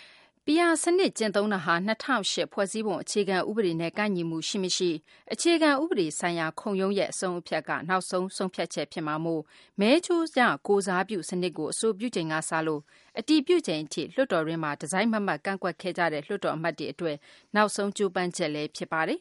PR စနစ်ကျင့်သုံးတာဟာ2008ဖွဲ့စည်းပုံအခြေခံဥပဒေနဲ့ကိုက်ညီမှုရှိမရှိအခြေခံဥပဒေဆိုင်ရာခုံရုံးရဲ့အဆုံးအဖြတ်ကနောက်ဆုံးဆုံးဖြတ်ချက်ဖြစ်မှာမို့မဲချိုးကျကိုစားပြုစနစ်ကိုအဆိုပြုချိန်ကစလို့အတည်ပြုချိန်အထိလွှတ်တော်ရင်းမှာဒီဇိုင်းမမတ်ကန့်ကွက်ခဲ့ကြတဲ့လွှတ်တော်အမတ်တွေအတွက်နောက်ဆုံးကြိုးပမ်းချက်လည်းဖြစ်ပါတယ်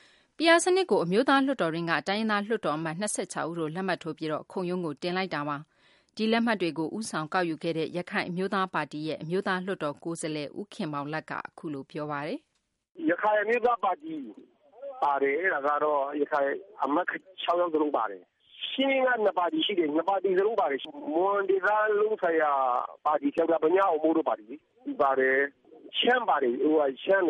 PR စနစ်ကိုအမျိုးသားလွှတ်တော်ရင်းကတိုင်းရင်းသားလွှတ်တော်အမတ်26ဦးတို့လက်မှတ်ထိုးပြီးတော့ခုံရုံးကိုတင်လိုက်တာပါဒီလက်မှတ်တွေကိုဥဆောင်ကောက်ယူခဲ့တဲ့ရခိုင်အမျိုးသားပါတီရဲ့အမျိုးသားလွှတ်တော်ကိုယ်စားလှယ်ဦးခင်မောင်လတ်ကအခုလိုပြောပါတယ်ရခိုင်အမျိုးသားပါတီပါတယ်အဲ့ဒါကတော့ရခိုင်အမတ်6ယောက်လုံးပါတယ်ရှင်းကနှစ်ပါတီရှိတယ်နှစ်ပါတီစလုံးပါတယ်မွန်ဒေသလုံးဆိုင်ရာပါတီဆရာပညာအမိုးတို့ပါတီပါတယ်ရှမ်းပါတယ်ရှမ်းလေ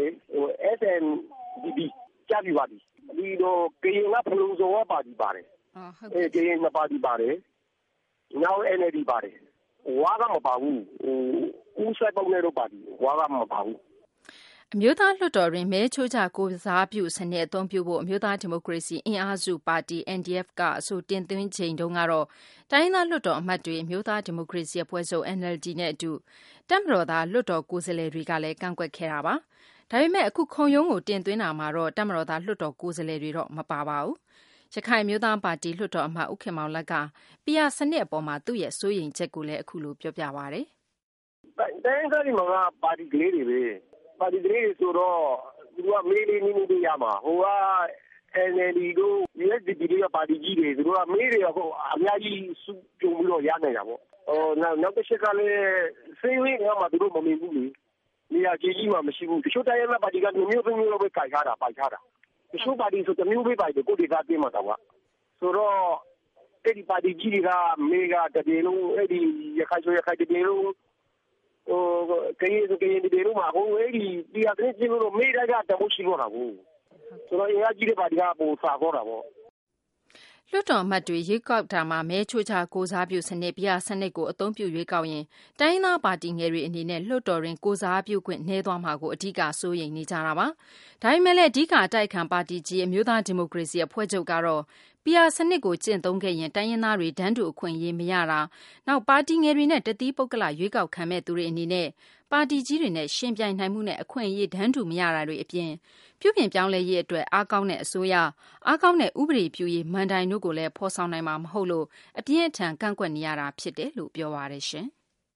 SNDP ကြားပြီပါတီဒီတော့ကရင်ကဖလုံစောပါတီပါတယ်ဟုတ်ကဲ့ကရင်နှစ်ပါတီပါတယ်နောက် NLD ပါတယ်ဝါကမပါဘူးဦးဆိုင်ပုံနဲ့တော့ပါတီဝါကမပါဘူးအမျိုးသားလွှတ်တော်တွင်မဲချိုးချကိုစားပြုစနစ်အသုံးပြုဖို့အမျိုးသားဒီမိုကရေစီအင်အားစုပါတီ NDF ကအဆိုတင်သွင်းချိန်တုန်းကတော့တိုင်းသားလွှတ်တော်အမတ်တွေအမျိုးသားဒီမိုကရေစီအဖွဲ့ချုပ် NLD နဲ့အတူတပ်မတော်သားလွှတ်တော်ကိုယ်စားလှယ်တွေကလည်းကန့်ကွက်ခဲ့တာပါဒါဒါပေမဲ့အခုခုံရုံးကိုတင်သွင်းတာမှာတော့တပ်မတော်သားလွှတ်တော်ကိုယ်စားလှယ်တွေတော့မပါပါဘူးရခိုင်မျိုးသားပါတီလွှတ်တော်အမတ်ဦးခင်မောင်လက်ကPR စနစ်အပေါ်မှာသူ့ရဲ့စိုးရိမ်ချက်ကိုလည်းအခုလိုပြောပြပါရတယ်တိုင်းစားဒီမှာပါတီကလေးတွေပဲပါတီကလေးတွေဆိုတော့သူကမေးလေးနည်းနည်းရမှာဟိုက NLD တို့ USDP တို့ပါတီကြီးတွေသူတို့ကမေးတွေတော့အများကြီးစုပြုံပြီးတော့ရနိုင်တာပေါ့နောက်တစ်ချက်ကလည်းစေးဝင်းကမှသူတို့မမြင်ဘူးလေနေရာကြီးမှမရှိဘူးတချို့တိုင်းရင်းသားပါတီကမျိုးပဲပိုက်ထားတာတချို့ပါတီဆိုတမျိုးပဲပိုက်တယ်ကိုဒေသတင်းမှာတော့ဆိုတော့အဲ့ဒီပါတီကြီးတွေကမေးကတပြေလုံးအဲ့ဒီရခိုင်တပြေလုံးကရင်ဒီလိုမှာဟိုအဲ့ဒီတရားသိချင်းလို့မေးရတာတမို့ရှိတော့တာဘူးဆိုတော့အင်အားကြီးတဲ့ပါတီကပိုစာခေါ်တာပေါ့လွှတ်တော်အမတ်တွေရွေးကောက်တာမှာမဲချိုးချကိုစားပြုစနစ်ပြစနစ်ကိုအသုံးပြုရွေးကောက်ရင်တိုင်းသားပါတီငယ်တွေအနေနဲ့လွှတ်တော်တွင်ကိုစားပြုခွင့်နှဲသွားမှာကိုအဓိကစိုးရိမ်နေကြတာပါ။ဒါပေမဲ့လည်းအဓိကအတိုက်ခံပါတီကြီးအမျိုးသားဒီမိုကရေစီအဖွဲ့ချုပ်ကတော့PR စနစ်ကိုကျင့်သုံးခဲ့ရင်တိုင်းရင်းသားတွေတန်းတူအခွင့်အရေးမရတာနောက်ပါတီငယ်တွေနဲ့တသီးပုဂ္ဂလရွေးကောက်ခံမဲ့သူတွေအနေနဲ့ပါတီကြီးတွေနဲ့ရှင်ပြိုင်နိုင်မှုနဲ့အခွင့်အရေးတန်းတူမရတာတွေအပြင်ပြုပြင်ပြောင်းလဲရေးအတွက်အားကောင်းတဲ့အစိုးရအားကောင်းတဲ့ဥပဒေပြုရေးမန်တိုင်တို့ကိုလည်းဖော်ဆောင်နိုင်မှာမဟုတ်လို့အပြင်းအထန်ကန့်ကွက်နေရတာဖြစ်တယ်လို့ပြောပါတယ်ရှင်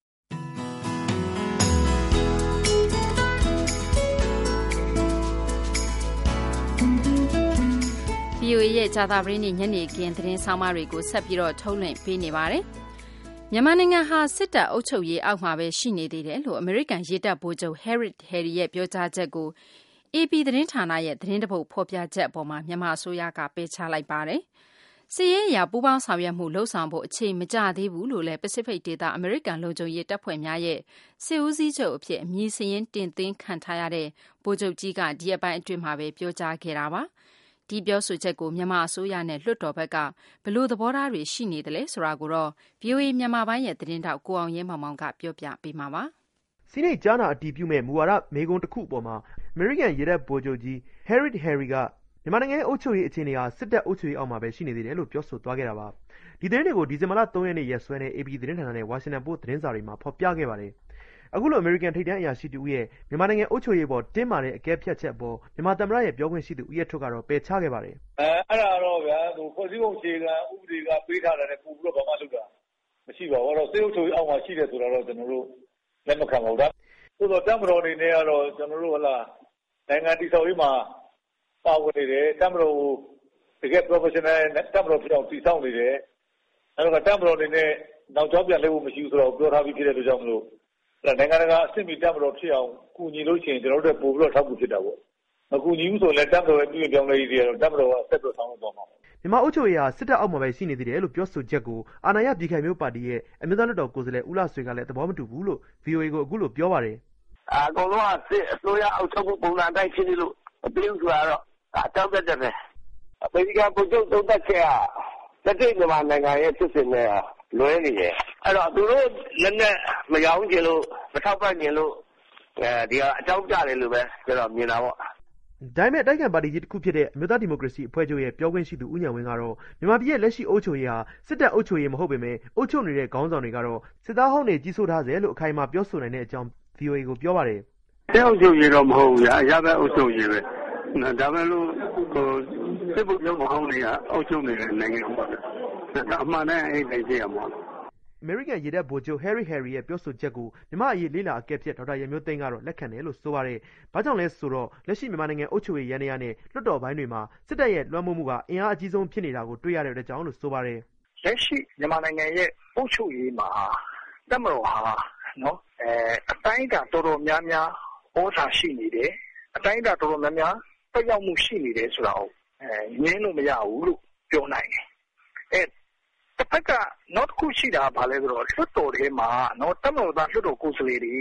။ VOA ရဲ့ဂျာတာပရင်းညနေခင်းသတင်းဆောင်မတွေကိုဆက်ပြီးတော့ထုတ်လွှင့်ပေးနေပါတယ်။မြန်မာနိုင်ငံဟာစစ်တပ်အုပ်ချုပ်ရေးအောက်မှာပဲရှိနေသေးတယ်လို့အမေရိကန်ရေတပ်ဗိုလ်ချုပ် Harry ရဲ့ပြောကြားချက်ကို AP သတင်းဌာနရဲ့သတင်းတပုတ်ဖော်ပြချက်အပေါ်မှာမြန်မာအစိုးရကပယ်ချလိုက်ပါတယ်။စစ်ရေးအရာပူးပေါင်းဆောင်ရွက်မှုလှုပ်ဆောင်ဖို့အချိန်မကျသေးဘူးလို့လည်းပစိဖိတ်ဒေသအမေရိကန်လုံခြုံရေးတပ်ဖွဲ့များရဲ့စစ်ဦးစီးချုပ်အဖြစ်အမည်စရင်းတင်သွင်းခံထားရတဲ့ဗိုလ်ချုပ်ကြီးကဒီအပိုင်းအတွင်းမှာပဲပြောကြားခဲ့တာပါ။ဒီပြောဆိုချက်ကိုမြန်မာအစိုးရနဲ့လွှတ်တော်ဘက်ကဘယ်လိုသဘောထားတွေရှိနေတယ်လဲဆိုတာကိုတော့ VOA မြန်မာပိုင်းရဲ့သတင်းတောက်ကိုအောင်ရဲမောင်မောင်ကပြောပြပေးမှာပါ။စီးနိတ်ကြားနာအတည်ပြုမဲ့မူဝါဒမေကွန်းတစ်ခုအပေါ်မှာအမေရိကန်ရေတပ်ဗိုလ်ချုပ်ကြီး Harry ကမြန်မာနိုင်ငံရဲ့အုပ်ချုပ်ရေးအခြေအနေဟာစစ်တပ်အုပ်ချုပ်ရေးအောက်မှာပဲရှိနေသေးတယ်လို့ပြောဆိုသွားခဲ့တာပါ။ဒီသတင်းတွေကိုဒီဇင်ဘာလ 3 ရက်နေ့ရက်စွဲနဲ့ AP သတင်းဌာနနဲ့ Washington Post သတင်းစာတွေမှာဖော်ပြခဲ့ပါတယ်။အခုလိုအမေရိကန်ထိပ်တန်းအရာရှိတူရဲ့မြန်မာနိုင်ငံအုပ်ချုပ်ရေးပေါ်တင်းမာတဲ့အကဲဖြတ်ချက်ပေါ်မြန်မာသမ္မတရဲ့ပြောခွင့်ရှိသူဦးရထွတ်ကတော့ပယ်ချခဲ့ပါတယ်။အဲ့ဒါတော့ဗျာဖွဲ့စည်းပုံအခြေခံဥပဒေကပေးထားတဲ့ပုံပြီးတော့ဘာမှလုပ်တာမရှိပါဘူး။အဲ့တော့စစ်အုပ်ချုပ်ရေးအောက်မှာရှိတယ်ဆိုတော့ကျွန်တော်တို့လက်မခံပါဘူး။သို့တော့တပ်မတော်အနေနဲ့ကတော့ကျွန်တော်တို့နိုင်ငံတည်ဆောက်ရေးမှာပါဝင်နေတယ်တပ်မတော်ကိုတကယ် professional တပ်မတော်ပြောင်းတည်ဆောက်နေတယ်အဲ့တော့တပ်မတော်အနေနဲ့နောက်ကျောင်းပြန်လှည့်ဖို့မရှိဘူးဆိုတော့ပြောထားပြီးဖြစ်တဲ့အတွက်ကြောင့်မလို့နိုင်ငံတကာအဆင့်မီတပ်မတော်ဖြစ်အောင်ကူညီလို့ရှိရင်ကျွန်တော်တို့ပို့ပြီးတော့ထောက်ကူဖြစ်တာပေါ့မကူညီဘူးဆိုလည်းတပ်မတော်ရဲ့ပြည်ပြောင်းလဲရေးတွေကတော့တပ်မတော်ကဆက်ပြီးဆောင်ရွက်သွားမှာပေါ့မြန်မာအုပ်ချုပ်ရေးဟာစစ်တပ်အောက်မှာပဲရှိနေသေးတယ်လို့ပြောဆိုချက်ကိုအာဏာရပြည်ခိုင်မျိုးပါတီရဲ့အမျိုးသားလွှတ်တော်ကိုယ်စားလှယ်ဦးလှဆွေကလည်းသဘောမတူဘူးလို့ VOA ကိုအခုလိုပြောပါတယ်အကုန်လုံးကစစ်အစိုးရအောက်ချုပ်မှုပုံစံတိုင်းဖြစ်နေလို့မပြေဘူးဆိုတော့အတောက်တက်တယ်အမေရိကန်ဗိုလ်ချုပ်သုံးသပ်ချက်ကလက်တွေ့မြန်မာနိုင်ငံရဲ့ဖြစ်စဉ်နဲ့လွဲနေတယ်အဲ့တော့သူတို့လက်နဲ့မရောင်းကျင်လို့မထောက်ပံ့ကျင်လို့ဒီကအကြောင်းပြတယ်လို့ပဲကျွန်တော်မြင်တာပေါ့ဒါပေမဲ့တိုက်ခံပါတီကြီးတစ်ခုဖြစ်တဲ့အမျိုးသားဒီမိုကရေစီအဖွဲ့ချုပ်ရဲ့ပြောခွင့်ရှိသူဦးဉာဏ်ဝင်းကတော့မြန်မာပြည်ရဲ့လက်ရှိအုပ်ချုပ်ရေးဟာစစ်တပ်အုပ်ချုပ်ရေးမဟုတ်ပေမဲ့အုပ်ချုပ်နေတဲ့ခေါင်းဆောင်တွေကတော့စစ်သားဟောင်းတွေကြီးစိုးထားစေလို့အခိုင်အမာပြောဆိုနိုင်တဲ့အကြောင်း VOA ကိုပြောပါတယ်စစ်အုပ်ချုပ်ရေးတော့မဟုတ်ဘူးဗျာအရာပဲအုပ်ချုပ်ရေးပဲဒါပဲလို့စစ်ဗိုလ်ချုပ်မဟုတ်နေကအုပ်ချုပ်နေတဲ့နိုင်ငံပေါ့အမှန်တမ်းအဲ့ဒီကြည့်ရမှာအမေရိကန်ရေတပ်ဗိုလ်ချုပ် Harry ရဲ့ပြောဆိုချက်ကိုမြန်မာအရေးလေးလာအကဲဖြတ်ဒေါက်တာရမျိုးသိန်းကတော့လက်ခံတယ်လို့ဆိုပါတယ်။ဘာကြောင့်လဲဆိုတော့လက်ရှိမြန်မာနိုင်ငံအုပ်ချုပ်ရေးရန်ရာနဲ့လွှတ်တော်ပိုင်းတွေမှာစစ်တပ်ရဲ့လွှမ်းမိုးမှုကအင်အားအကြီးဆုံးဖြစ်နေတာကိုတွေ့ရတဲ့အတွက်ကြောင့်လို့ဆိုပါတယ်။လက်ရှိမြန်မာနိုင်ငံရဲ့အုပ်ချုပ်ရေးမှာတပ်မတော်ဟာနော်အတိုင်းအတာတော်တော်များများဩဇာရှိနေတယ်။အတိုင်းအတာတော်တော်များများတက်ရောက်မှုရှိနေတယ်ဆိုတာကိုငြင်းလို့မရဘူးလို့ပြောနိုင်တယ်။တစ်ဖက်ကနောက်တစ်ခုရှိတာဗာလဲဆိုတော့လွှတ်တော်ထဲမှာနော်တပ်မတော်သားလွှတ်တော်ကိုယ်စားလှယ်တွေ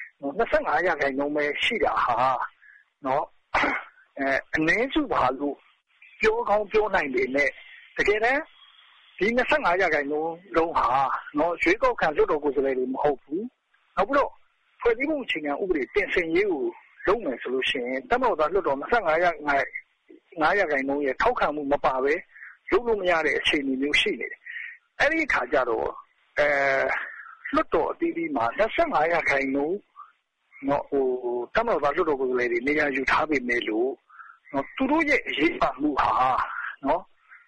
25ရာခိုင်နှုန်းပဲရှိတာဟာနော်အနည်းစုပါလို့ပြောကောင်းပြောနိုင်တယ်နဲ့တကယ်တမ်းဒီ25ရာခိုင်နှုန်းလုံးဟာနော်ရွေးကောက်ခံလွှတ်တော်ကိုယ်စားလှယ်တွေမဟုတ်ဘူးနောက်ပြီးတော့ဖွဲ့စည်းပုံအခြေခံဥပဒေတင်ဆင်ရေးကိုလုပ်မယ်ဆိုလို့ရှိရင်တပ်မတော်သားလွှတ်တော်25ရာခိုင်နှုန်းရဲ့ထောက်ခံမှုမပါပဲလုပ်လို့မရတဲ့အခြေအနေမျိုးရှိနေတယ်အဲ့ဒီခါကျတော့လွှတ်တော်အသီးသီးမှာ25ရာခိုင်နှုန်းနော်တမတော်သားလွှတ်တော်ကိုယ်စားလှယ်တွေနေရာယူထားပေမဲ့လို့သူတို့ရဲ့အရေးပါမှုဟာနော်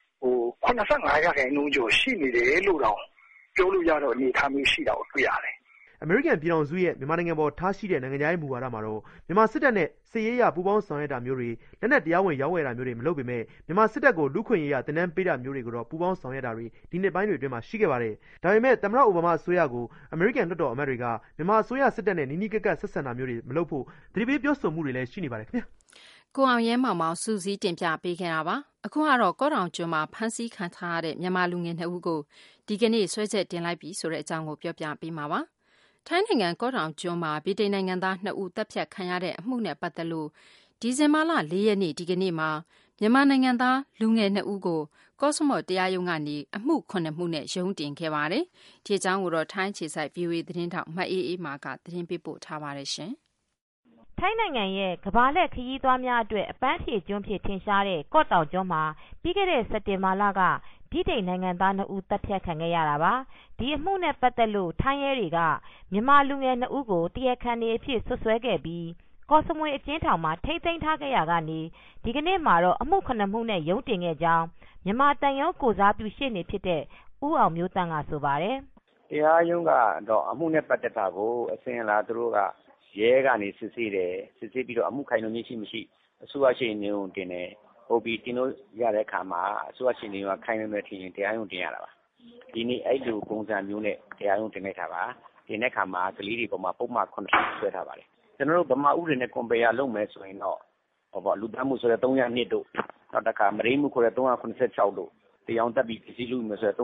85%ကျော်ရှိနေတယ်လို့တော့ပြောလို့ရတော့အနေအထားမျိုးရှိတာကိုတွေ့ရတယ်အမေရိကန်ပြည်ထောင်စုရဲ့မြန်မာနိုင်ငံပေါ်ထားရှိတဲ့နိုင်ငံခြားရေးမူဝါဒမှာတော့မြန်မာစစ်တပ်နဲ့စစ်ရေးရပူးပေါင်းဆောင်ရွက်တာမျိုးတွေလက်နက်တရားဝင်ရောင်းဝယ်တာမျိုးတွေမလုပ်ပေမဲ့မြန်မာစစ်တပ်ကိုလူခွင့်ရေးရတင်နန်းပေးတာမျိုးတွေကိုတော့ပူးပေါင်းဆောင်ရွက်တာတွေဒီနှစ်ပိုင်းတွေအတွင်းမှာရှိခဲ့ပါတယ်။ဒါပေမဲ့သမ္မတအိုဘားမားအစိုးရကိုအမေရိကန်လွှတ်တော်အမတ်တွေကမြန်မာအစိုးရစစ်တပ်နဲ့နီးနီးကပ်ကပ်ဆက်ဆံတာမျိုးတွေမလုပ်ဖို့သတိပေးပြောဆိုမှုတွေလည်းရှိနေပါတယ်ခင်ဗျာ။ကိုအောင်ရဲမောင်စူးစီးတင်ပြပေးခဲ့တာပါ။အခုကတော့ကော့တောင်ကျွန်းမှာဖမ်းဆီးခံထားရတဲ့မြန်မာလူငယ်2ဦးကိုဒီကနေ့ဆွဲချက်တင်လိုက်ပြီဆိုတဲ့အကြောင်းကိုပြောပြပေးမှာပါ။ထိုင်းနိုင်ငံကော့တောင်ကျွန်းမှာဗြိတိန်နိုင်ငံသား2ဦးတပ်ဖြတ်ခံရတဲ့အမှုနဲ့ပတ်သက်လို့ဒီဇင်ဘာလ4ရက်နေ့ဒီကနေ့မှာမြန်မာနိုင်ငံသားလူငယ်2ဦးကိုကော့စမော့တရားရုံးကနေအမှု9မှုနဲ့ရုံးတင်ခဲ့ပါတယ်။ဒီအကြောင်းကိုတော့ထိုင်းခြေစိုက် VOA သတင်းထောက်မအေးအေးမာကသတင်းပေးပို့ထားပါတယ်ရှင်။ထိုင်းနိုင်ငံရဲ့ကမ္ဘာလှည့်ခရီးသွားများအတွက်အပန်းဖြေကျွန်းဖြစ်ထင်ရှားတဲ့ကော့တောင်ကျွန်းမှာပြီးခဲ့တဲ့စက်တင်ဘာလကဗြိတိန်နိုင်ငံသား2ဦးတပ်ဖြတ်ခံခဲ့ရတာပါ။ဒီအမှုနဲ့ပတ်သက်လို့ထိုင်းရဲတွေကမြန်မာလူငယ်2ဦးကိုတရားခံတွေအဖြစ်ဆွဆွဲခဲ့ပြီးကော့စမွေအကျဉ်းထောင်မှာထိန်းသိမ်းထားခဲ့ရကနေဒီကနေ့မှာတော့အမှု9မှုနဲ့ရုံးတင်ခဲ့ကြောင်းမြန်မာတန်ရုံးကိုစားပြုရှေ့နေဖြစ်တဲ့ဦးအောင်မျိုးတန်းကဆိုပါတယ်။တရားရုံးကတော့အမှုနဲ့ပတ်သက်တာကိုအစဉ်အလာသူတို့ကရဲကနေစစ်ဆေးတယ်စစ်ဆေးပြီးတော့အမှုခိုင်လုံခြင်းရှိမရှိအစိုးရရှေ့နေကိုတင်တယ်ဟုတ်ပြီတင်လို့ရတဲ့အခါမှာအစိုးရရှေ့နေကခိုင်လုံတဲ့ထင်ရင်တရားရုံးတင်ရတာပါဒီနေ့အဲ့လိုပုံစံမျိုးနဲ့တရားရုံးတင်လိုက်တာပါတင်တဲ့အခါမှာကလေးတွေပေါ်မှာပုံမှန်9ဆွဲထားပါတယ်ကျွန်တော်တို့ဗမာဥပဒေနဲ့ကွန်ပီယာလုပ်မယ်ဆိုရင်တော့လူသတ်မှုဆိုတဲ့302တို့နောက်တစ်ခါမရိမှုခေါ်တဲ့386တို့တရားတက်ပြီးပြည်စည်းလူမျိုးဆိုတဲ့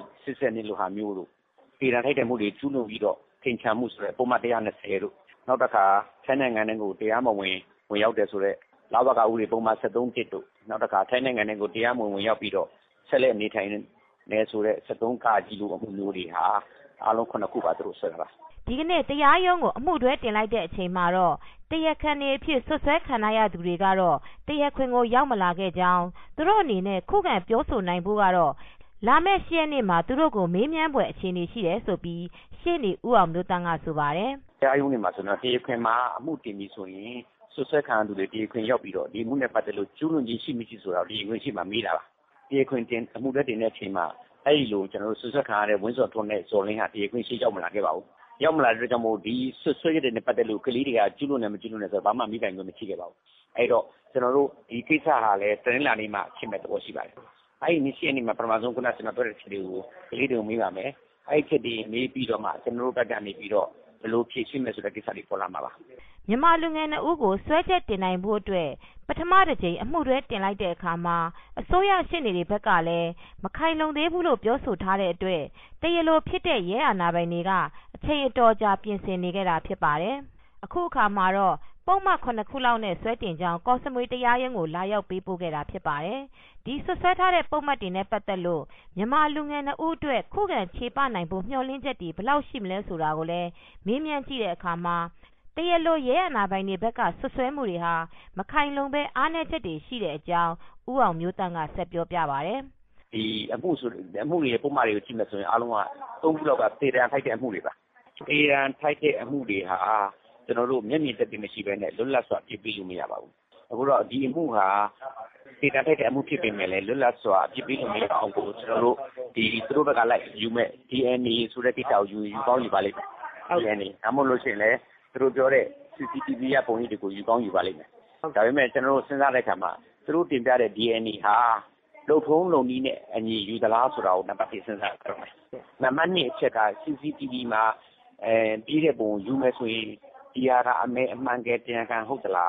380လို့ဟာမျိုးတို့ပြည်ထောင်ထိုက်တဲ့မှုတွေကျူးလွန်ပြီးတော့ထင်ချမှုဆိုတဲ့ပုံမှန်120တို့နောက်တစ်ခါထိုင်းနိုင်ငံနဲ့ကိုတရားမဝင်ရောက်တယ်ဆိုတော့လဘကဥပဒေပုံမှန်73တစ်တို့နောက်တစ်ခါထိုင်းနိုင်ငံနဲ့ကိုတရားမဝင်ရောက်ပြီးတော့ဆက်လက်နေထိုင်နေဆိုတဲ့73ကကြီးလိုအမှုမျိုးတွေဟာအားလုံး9ခုပါသူတို့ဆွဲတာပါဒီကနေ့တရားရုံးကိုအမှုတွဲတင်လိုက်တဲ့အချိန်မှာတော့တရားခံတွေအဖြစ်ဆွဆွဲခံရသူတွေကတော့တရားခွင်ကိုရောက်မလာခဲ့ကြောင်းသူတို့အနေနဲ့ခုခံပြောဆိုနိုင်ဖို့ကတော့လာမယ့်10ရက်နေ့မှာသူတို့ကိုမေးမြန်းပွဲအခြေအနေရှိတယ်ဆိုပြီးရှေ့နေဦးအောင်မျိုးတန်းကဆိုပါတယ်တရားရုံးနေမှာဆိုတော့တရားခွင်မှာအမှုတင်ပြီးဆိုရင်ဆွဆွဲခံရသူတွေတရားခွင်ရောက်ပြီးတော့ဒီမှုနဲ့ပတ်သက်လို့ကျူးလွန်ခြင်းရှိမရှိဆိုတာတရားခွင်ရှိမှမေးတာပါတရားခွင်တင်အမှုတွဲတင်တဲ့အချိန်မှာအဲ့ဒီလိုကျွန်တော်တို့ဆွဆွဲခံရတဲ့ဝင်းစော်ထွန်းနဲ့ဇော်လင်းဟာတရားခွင်ရှိရောက်မလာခဲ့ပါဘူးရောက်မလာတဲ့ကြောင့်မို့ဒီဆွဆွဲရတဲ့နဲ့ပတ်သက်လို့ကလေးတွေကကျူးလွန်တယ်မကျူးလွန်တယ်ဆိုတော့ဘာမှမိပိုင်ခွင့်မရှိခဲ့ပါဘူးအဲ့တော့ကျွန်တော်တို့ဒီကိစ္စဟာလည်းတရင်လာနေမှရှင်းမဲ့တော့ရှိပါတယ်အဲ့ဒီနေ့ရှင်းနေမှာပထမဆုံးခုနကျွန်တော်ပြောတဲ့ချက်တွေကိုကလေးတွေကိုမေးပါမယ်အဲ့ဒီချက်တွေမေးပြီးတော့မှကျွန်တော်တို့ဘက်ကနေပြီးတော့ဘယ်လိုဖြေရှင်းမယ်ဆိုတဲ့ကိစ္စတွေပေါ်လာမှာပါမြန်မာလူငယ်2ဦးကိုဆွဲချက်တင်နိုင်ဖို့အတွက်ပထမတစ်ကြိမ်အမှုတွဲတင်လိုက်တဲ့အခါမှာအစိုးရရှေ့နေတွေဘက်ကလည်းမခိုင်လုံသေးဘူးလို့ပြောဆိုထားတဲ့အတွက်တရားလိုဖြစ်တဲ့ရဲအာဏာပိုင်တွေကအချိန်အတော်ကြာပြင်ဆင်နေခဲ့တာဖြစ်ပါတယ်အခုအခါမှာတော့ပုံမှန်9ခုလောက်နဲ့ဆွဲတင်ကြောင်းကော့စမွေတရားရုံးကိုလာရောက်ပေးပို့ခဲ့တာဖြစ်ပါတယ်ဒီဆွဆွဲထားတဲ့ပုံမှန်တင်နဲ့ပတ်သက်လို့မြန်မာလူငယ်2ဦးအတွက်ခုခံခြေပနိုင်ဖို့မျှော်လင့်ချက်တွေဘယ်လောက်ရှိမလဲဆိုတာကိုလည်းမေးမြန်းကြည့်တဲ့အခါမှာတရားလိုရဲအာဏာပိုင်တွေဘက်ကဆွဆွဲမှုတွေဟာမခိုင်လုံပဲအားနည်းချက်တွေရှိတဲ့အကြောင်းဦးအောင်မျိုးတန်းကဆက်ပြောပြပါတယ်ဒီအမှုတွေပုံမှန်တွေကိုကြည့်မယ်ဆိုရင်အားလုံးက3ခုလောက်ကတေတံထိုက်တဲ့အမှုတွေပါတေတံထိုက်တဲ့အမှုတွေဟာကျွန်တော်တို့မျက်မြင်သက်သေမရှိဘဲနဲ့လွတ်လပ်စွာပြစ်ပြီးလို့မရပါဘူးအခုတော့ဒီအမှုဟာတေတံထိုက်တဲ့အမှုဖြစ်ပေမဲ့လည်းလွတ်လပ်စွာပြစ်ပြီးလို့မရအောင်ကိုကျွန်တော်တို့ဒီသူတို့ဘက်ကလိုက်ယူမဲ့ DNA ဆိုတဲ့ကိစ္စကိုယူကောင်းယူပါလိမ့်မယ်ဟုတ်တယ်နေဒါမှမဟုတ်လို့ရှိရင်လည်းသူတို့ပြောတဲ့ CCTV ရပုံရိပ်တွေကိုယူကောင်းယူပါလိမ့်မယ်ဒါပေမဲ့ကျွန်တော်တို့စဉ်းစားတဲ့အခါမှာသူတို့တင်ပြတဲ့ DNA ဟာလုံထုံးလုံနည်းနဲ့အညီယူသလားဆိုတာကိုနံပါတ်1စဉ်းစားကြရမယ်နံပါတ်2အချက်က CCTV မှာပြီးတဲ့ပုံယူမယ်ဆိုရင်ဒီဟာကအမှန်ကတရားခံဟုတ်သလား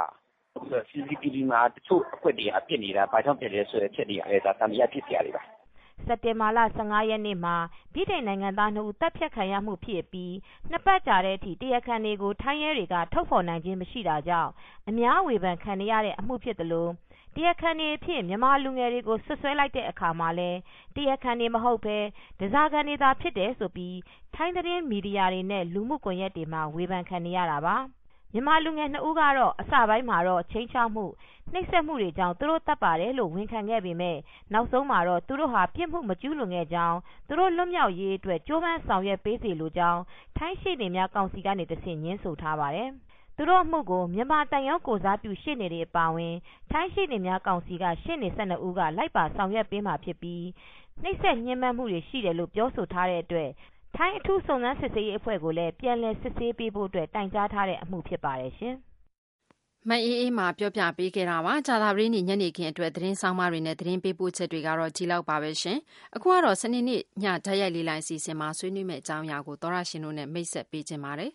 CCTV မှာတချို့အခွင့်တွေအပြစ်နေတာဘာကြောင့်ဖြစ်လဲဆိုတဲ့ချက်တွေအဲဒါတမရဖြစ်ကြရပါစက်တင်ဘာလ15ရက်နေ့မှာဗြိတိန်နိုင်ငံသား2ဦးတပ်ဖြတ်ခံရမှုဖြစ်ပြီးနှစ်ပတ်ကြာတဲ့အထိတရားခံတွေကိုထိုင်းရဲတွေကထုတ်ဖော်နိုင်ခြင်းမရှိတာကြောင့်အများဝေဖန်ခံရတဲ့အမှုဖြစ်တယ်လို့တရားခံတွေအဖြစ်မြန်မာလူငယ်တွေကိုဆွဆွဲလိုက်တဲ့အခါမှာလဲတရားခံတွေမဟုတ်ဘဲဒဇာခံတွေသာဖြစ်တယ်ဆိုပြီးထိုင်းသတင်းမီဒီယာတွေနဲ့လူမှုကွန်ရက်တွေမှာဝေဖန်ခံရတာပါမြန်မာလူငယ်2ဦးကတော့အစပိုင်းမှာတော့ချင်းချောက်မှုနှိပ်စက်မှုတွေကြောင့်သူတို့တပ်ပါတယ်လို့ဝန်ခံခဲ့ပေမဲ့နောက်ဆုံးမှာတော့သူတို့ဟာပြစ်မှုမကျူးလွန်ခဲ့ကြောင်းသူတို့လွတ်မြောက်ရေးအတွက်ကြိုးပမ်းဆောင်ရွက်ပေးစီလိုကြောင်းထိုင်းရှိနေများကောင်စီကနေတဆင့်ညှင်းဆိုထားပါတယ်သူတို့အမှုကိုမြန်မာတန်ရုံးကိုစားပြုရှေ့နေတွေအပါအဝင်ထိုင်းရှေ့နေများကောင်စီကရှေ့နေ12ဦးကလိုက်ပါဆောင်ရွက်ပေးမှာဖြစ်ပြီးနှိပ်စက်ညှဉ်းပန်းမှုတွေရှိတယ်လို့ပြောဆိုထားတဲ့အတွက်ထိုင်းအထူးစုံစမ်းစစ်ဆေးရေးအဖွဲ့ကိုလည်းပြန်လည်စစ်ဆေးပေးဖို့အတွက်တိုင်ကြားထားတဲ့အမှုဖြစ်ပါတယ်ရှင်မအေးမှာပြောပြပေးခဲ့တာပါကြာသပတေးနေ့ညနေခင်းအတွက်သတင်းဆောင်မတွေနဲ့သတင်းပေးပို့ချက်တွေကတော့ဒီလောက်ပါပဲရှင်အခုကတော့စနေနေ့ညဓာတ်ရိုက်လေးလိုင်းစီစဉ်မှာဆွေးနွေးမယ့်အကြောင်းအရာကိုသောရရှင်တို့နဲ့မိတ်ဆက်ပေးခြင်းပါတယ်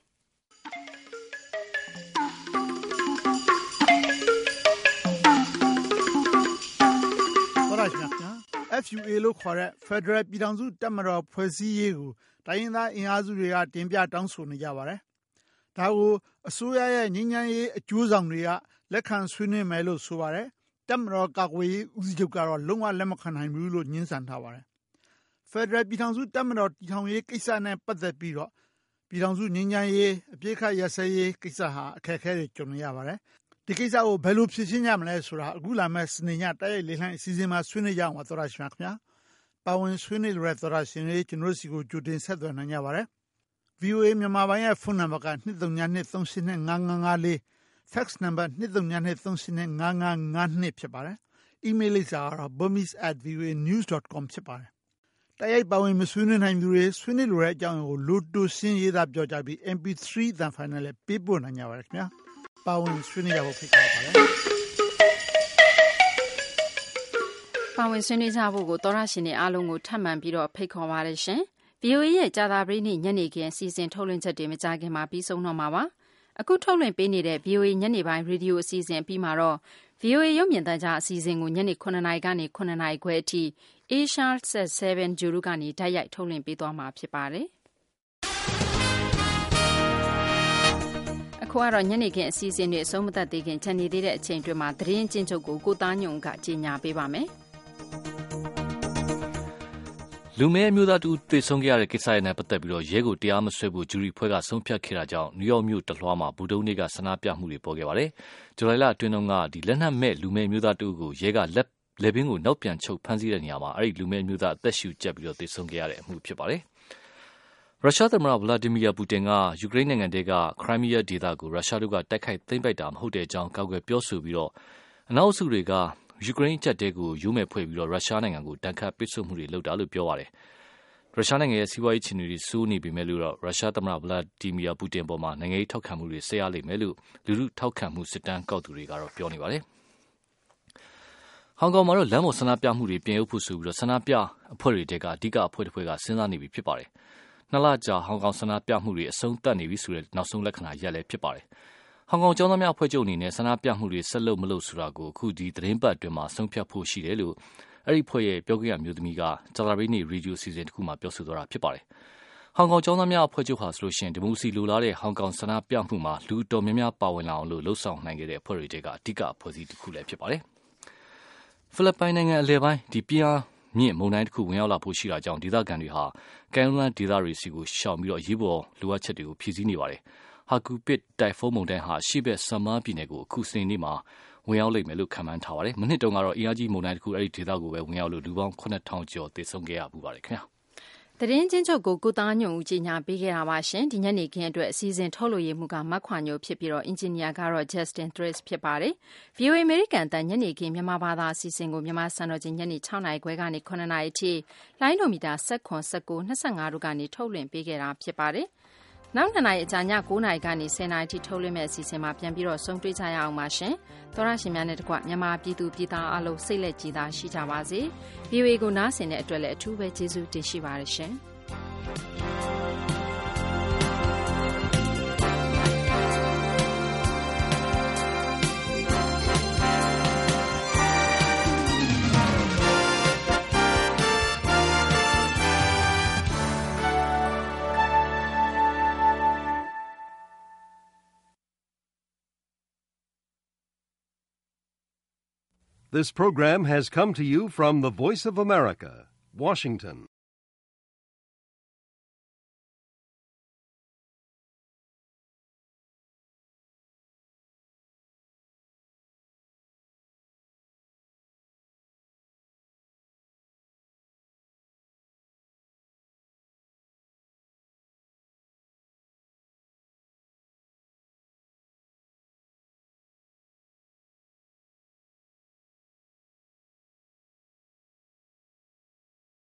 သောရရှင်များ FUA လို့ခေါ်တဲ့ Federal ပြည်ထောင်စုတပ်မတော်ဖွဲ့စည်းရေးကိုတိုင်းရင်းသားအင်အားစုတွေကတင်ပြတောင်းဆိုနေကြပါတယ်ဒါကိုအစိုးရရဲ့ငြိမ်းချမ်းရေးအကျိုးဆောင်တွေကလက်ခံဆွေးနွေးမယ်လို့ဆိုပါတယ်တပ်မတော်ကာကွယ်ရေးဦးစီးချုပ်ကတော့လုံးဝလက်မခံနိုင်ဘူးလို့ညှင်းဆန်ထားပါတယ်ဖက်ဒရယ်ပြည်ထောင်စုတပ်မတော်တည်ထောင်ရေးကိစ္စနဲ့ပတ်သက်ပြီးတော့ပြည်ထောင်စုငြိမ်းချမ်းရေးအပြည့်အခတ်ရစဲရေးကိစ္စဟာအခက်အခဲတွေကြုံနေရပါတယ်ဒီကိစ္စကိုဘယ်လိုဖြေရှင်းကြမလဲဆိုတာအခုလာမဲ့စနေညတိုက်ရိုက်လေးလှိုင်းအစီအစဉ်မှာဆွေးနွေးကြအောင်ပါသောရရှင်ခင်ဗျာပါဝင်ဆွေးနွေးလိုတဲ့သောရရှင်တွေကျွန်တော်စီကိုကြိုတင်ဆက်သွယ်နိုင်ကြပါတယ်VOA မြန်မာပိုင်းရဲ့ဖုန်းနံပါတ်က239239555 fax number 239239555ဖြစ်ပါတယ် email လိပ်စာကတော့ burmese@voanews.com ဖြစ်ပါတယ်တိုက်ရိုက်ပါဝင်မဆွေးနွေးနိုင်သူတွေဆွေးနွေးလိုတဲ့အကြောင်းကိုလိုတိုရှင်းရေးသားပြောကြပြီး MP3 သံဖိုင်နဲ့လည်းပေးပို့နိုင်ကြပါတယ်ခင်ဗျာပါဝင်ဆွေးနွေးကြဖို့ဖိတ်ခေါ်ပါတယ်ပါဝင်ဆွေးနွေးကြဖို့ကိုသောရရှင်တွေအားလုံးကိုထပ်မံပြီးတော့ဖိတ်ခေါ်ပါတယ်ရှင်VOA ရဲ့ကြာသပတေးနေ့ညနေခင်းစီစဉ်ထုတ်လွှင့်ချက်တွေမကြခင်မှာပြီးဆုံးတော့မှာပါအခုထုတ်လွှင့်ပေးနေတဲ့ VOA ညနေပိုင်းရေဒီယိုအစီအစဉ်ပြီးမှာတော့ VOA ရုပ်မြင်သံကြားအစီအစဉ်ကိုညနေ9:00နာရီကနေ9:00နာရီခွဲအထိ Asia Set 7 Juru ကနေဓာတ်ရိုက်ထုတ်လွှင့်ပေးသွားမှာဖြစ်ပါတယ်အခုကတော့ညနေခင်းအစီအစဉ်တွေအဆုံးမသတ်သေးခင်ခြံနေသေးတဲ့အချိန်တွေမှာသတင်းကျဉ်းချုပ်ကိုကိုသားညုံကကြေညာပေးပါမယ်လူမဲအမျိုးသားတူတွေ့ဆုံခဲ့ရတဲ့ကိစ္စနဲ့ပတ်သက်ပြီးတော့ရဲကိုတရားမစွဲဖို့ဂျူရီဖွဲ့ကဆုံးဖြတ်ခဲ့တာကြောင့်နယူးယောက်မြို့တလွှားမှာဗုဒ္ဓနေ့ကဆန္ဒပြမှုတွေပေါ်ခဲ့ပါတယ်။ဇူလိုင်လအတွင်းကဒီလက်နက်မဲ့လူမဲအမျိုးသားတူကိုရဲကလက်ဘင်းကိုနောက်ပြန်ချုပ်ဖမ်းဆီးတဲ့နေရာမှာအဲ့ဒီလူမဲအမျိုးသားအသက်ရှူကျပ်ပြီးတော့တွေ့ဆုံခဲ့ရတဲ့အမှုဖြစ်ပါတယ်။ရုရှားသမ္မတဗလာဒီမီယာပူတင်ကယူကရိန်းနိုင်ငံကခရိုင်းမီးယားဒေသကိုရုရှားတို့ကတိုက်ခိုက်သိမ်းပိုက်တာမဟုတ်တဲ့အကြောင်းကောက်ွယ်ပြောဆိုပြီးတော့အနောက်စုတွေကယူကရိန်းအကြက်တဲကိုယူမဲ့ဖွဲ့ပြီးတော့ရုရှားနိုင်ငံကိုတန်ခတ်ပိတ်ဆို့မှုတွေလုပ်တာလို့ပြောပါတယ်ရုရှားနိုင်ငံရဲ့စီးပွားရေးခြေအနေတွေစိုးနေပြီမဲ့လို့တော့ရုရှားသမ္မတဗလာဒီမီယာပူတင်ပေါ်မှာနိုင်ငံရေးထောက်ခံမှုတွေဆက်ရလိမ့်မယ်လို့လူထုထောက်ခံမှုစစ်တမ်းကောက်သူတွေကတော့ပြောနေပါတယ်ဟောင်ကောင်မှာတော့လမ်းပေါ်ဆန္ဒပြမှုတွေပြင်အုပ်ဖို့ဆိုပြီးတော့ဆန္ဒပြအဖွဲ့တွေကအဓိကအဖွဲ့တစ်ဖွဲ့ကစဉ်းစားနေပြီဖြစ်ပါတယ်နှစ်လကြာဟောင်ကောင်ဆန္ဒပြမှုတွေအဆုံးသတ်နေပြီဆိုတဲ့နောက်ဆုံးလက္ခဏာရက်လည်းဖြစ်ပါတယ်ဟောင်ကောင်ကျောင်းသားများအဖွဲ့ချုပ်အနေနဲ့ဆန္ဒပြမှုတွေဆက်လုပ်မလုပ်ဆိုတာကိုအခုဒီသတင်းပတ်အတွင်းမှာဆုံးဖြတ်ဖို့ရှိတယ်လို့အဲ့ဒီဖွဲ့ရဲ့ပြောခွင့်ရမျိုးသမီးကကြာသပတေးနေ့ရေဒီယိုစီစဉ်တစ်ခုမှာပြောဆိုသွားတာဖြစ်ပါတယ်။ဟောင်ကောင်ကျောင်းသားများအဖွဲ့ချုပ်ဟာဆိုလို့ရှိရင်ဒီမိုစီလိုလားတဲ့ဟောင်ကောင်ဆန္ဒပြမှုမှာလူတော်များများပါဝင်လာအောင်လို့လှုံ့ဆော်နိုင်ခဲ့တဲ့အဖွဲ့တွေကအဓိကအဖွဲ့အစည်းတစ်ခုလည်းဖြစ်ပါတယ်။ဖိလစ်ပိုင်နိုင်ငံအလယ်ပိုင်းဒီပြင်းအားမြင့်မုန်တိုင်းတစ်ခုဝင်ရောက်လာဖို့ရှိတာကြောင့်ဒေသခံတွေဟာကမ်းလွန်ဒေသတွေစီကိုရှောင်ပြီးတော့ရေးပေါ်လိုအပ်ချက်တွေကိုဖြည့်ဆည်းနေပါတယ်။ဟာကူပစ်တိုင်ဖုန်းမုန်တိုင်းဟာရှေ့ဘက်ဆမ်မာပြည်နယ်ကိုအခုစနေနေ့မှာဝင်ရောက်လိမ့်မယ်လို့ခန့်မှန်းထားပါတယ်။မနှစ်တုန်းကတော့အင်အားကြီးမုန်တိုင်းတစ်ခုအဲ့ဒီဒေသကိုပဲဝင်ရောက်လို့လူပေါင်း9000ကျော်သေဆုံးခဲ့ရပူပါတယ်ခင်ဗျာ။သတင်းချင်းချုပ်ကိုကိုသားညုံဦးကြီးညာပေးခဲ့တာပါရှင်။ဒီညနေခင်းအတွက်အစီအစဉ်ထုတ်လို့ရမှုကမတ်ခွာညိုဖြစ်ပြီးတော့အင်ဂျင်နီယာကတော့ Justin Threes ဖြစ်ပါတယ်။ VOA American တန်ညနေခင်းမြန်မာဘာသာအစီအစဉ်ကိုမြန်မာစံတော်ချိန်ညနေ6နာရီခွဲကနေ9နာရီအထိလိုင်းဒိုမီတာ19 19 25တို့ကနေထုတ်လွှင့်ပေးခဲ့တာဖြစ်ပါတယ်။နောက်2နာရီအကြာည9နာရီကနေ10နာရီထိထုတ်လွှင့်မဲ့အစီအစဉ်မှာပြန်ပြီးတော့ဆုံတွေ့ကြရအောင်ပါရှင်။သောရရှင်များနဲ့တကွမြန်မာပြည်သူပြည်သားအလုံးစိတ်လက်ကြည်သာရှိကြပါစေ။ VOA ကိုနားဆင်တဲ့အတွက်လည်းအထူးပဲကျေးဇူးတင်ရှိပါတယ်ရှင်။ This program has come to you from the Voice of America, Washington.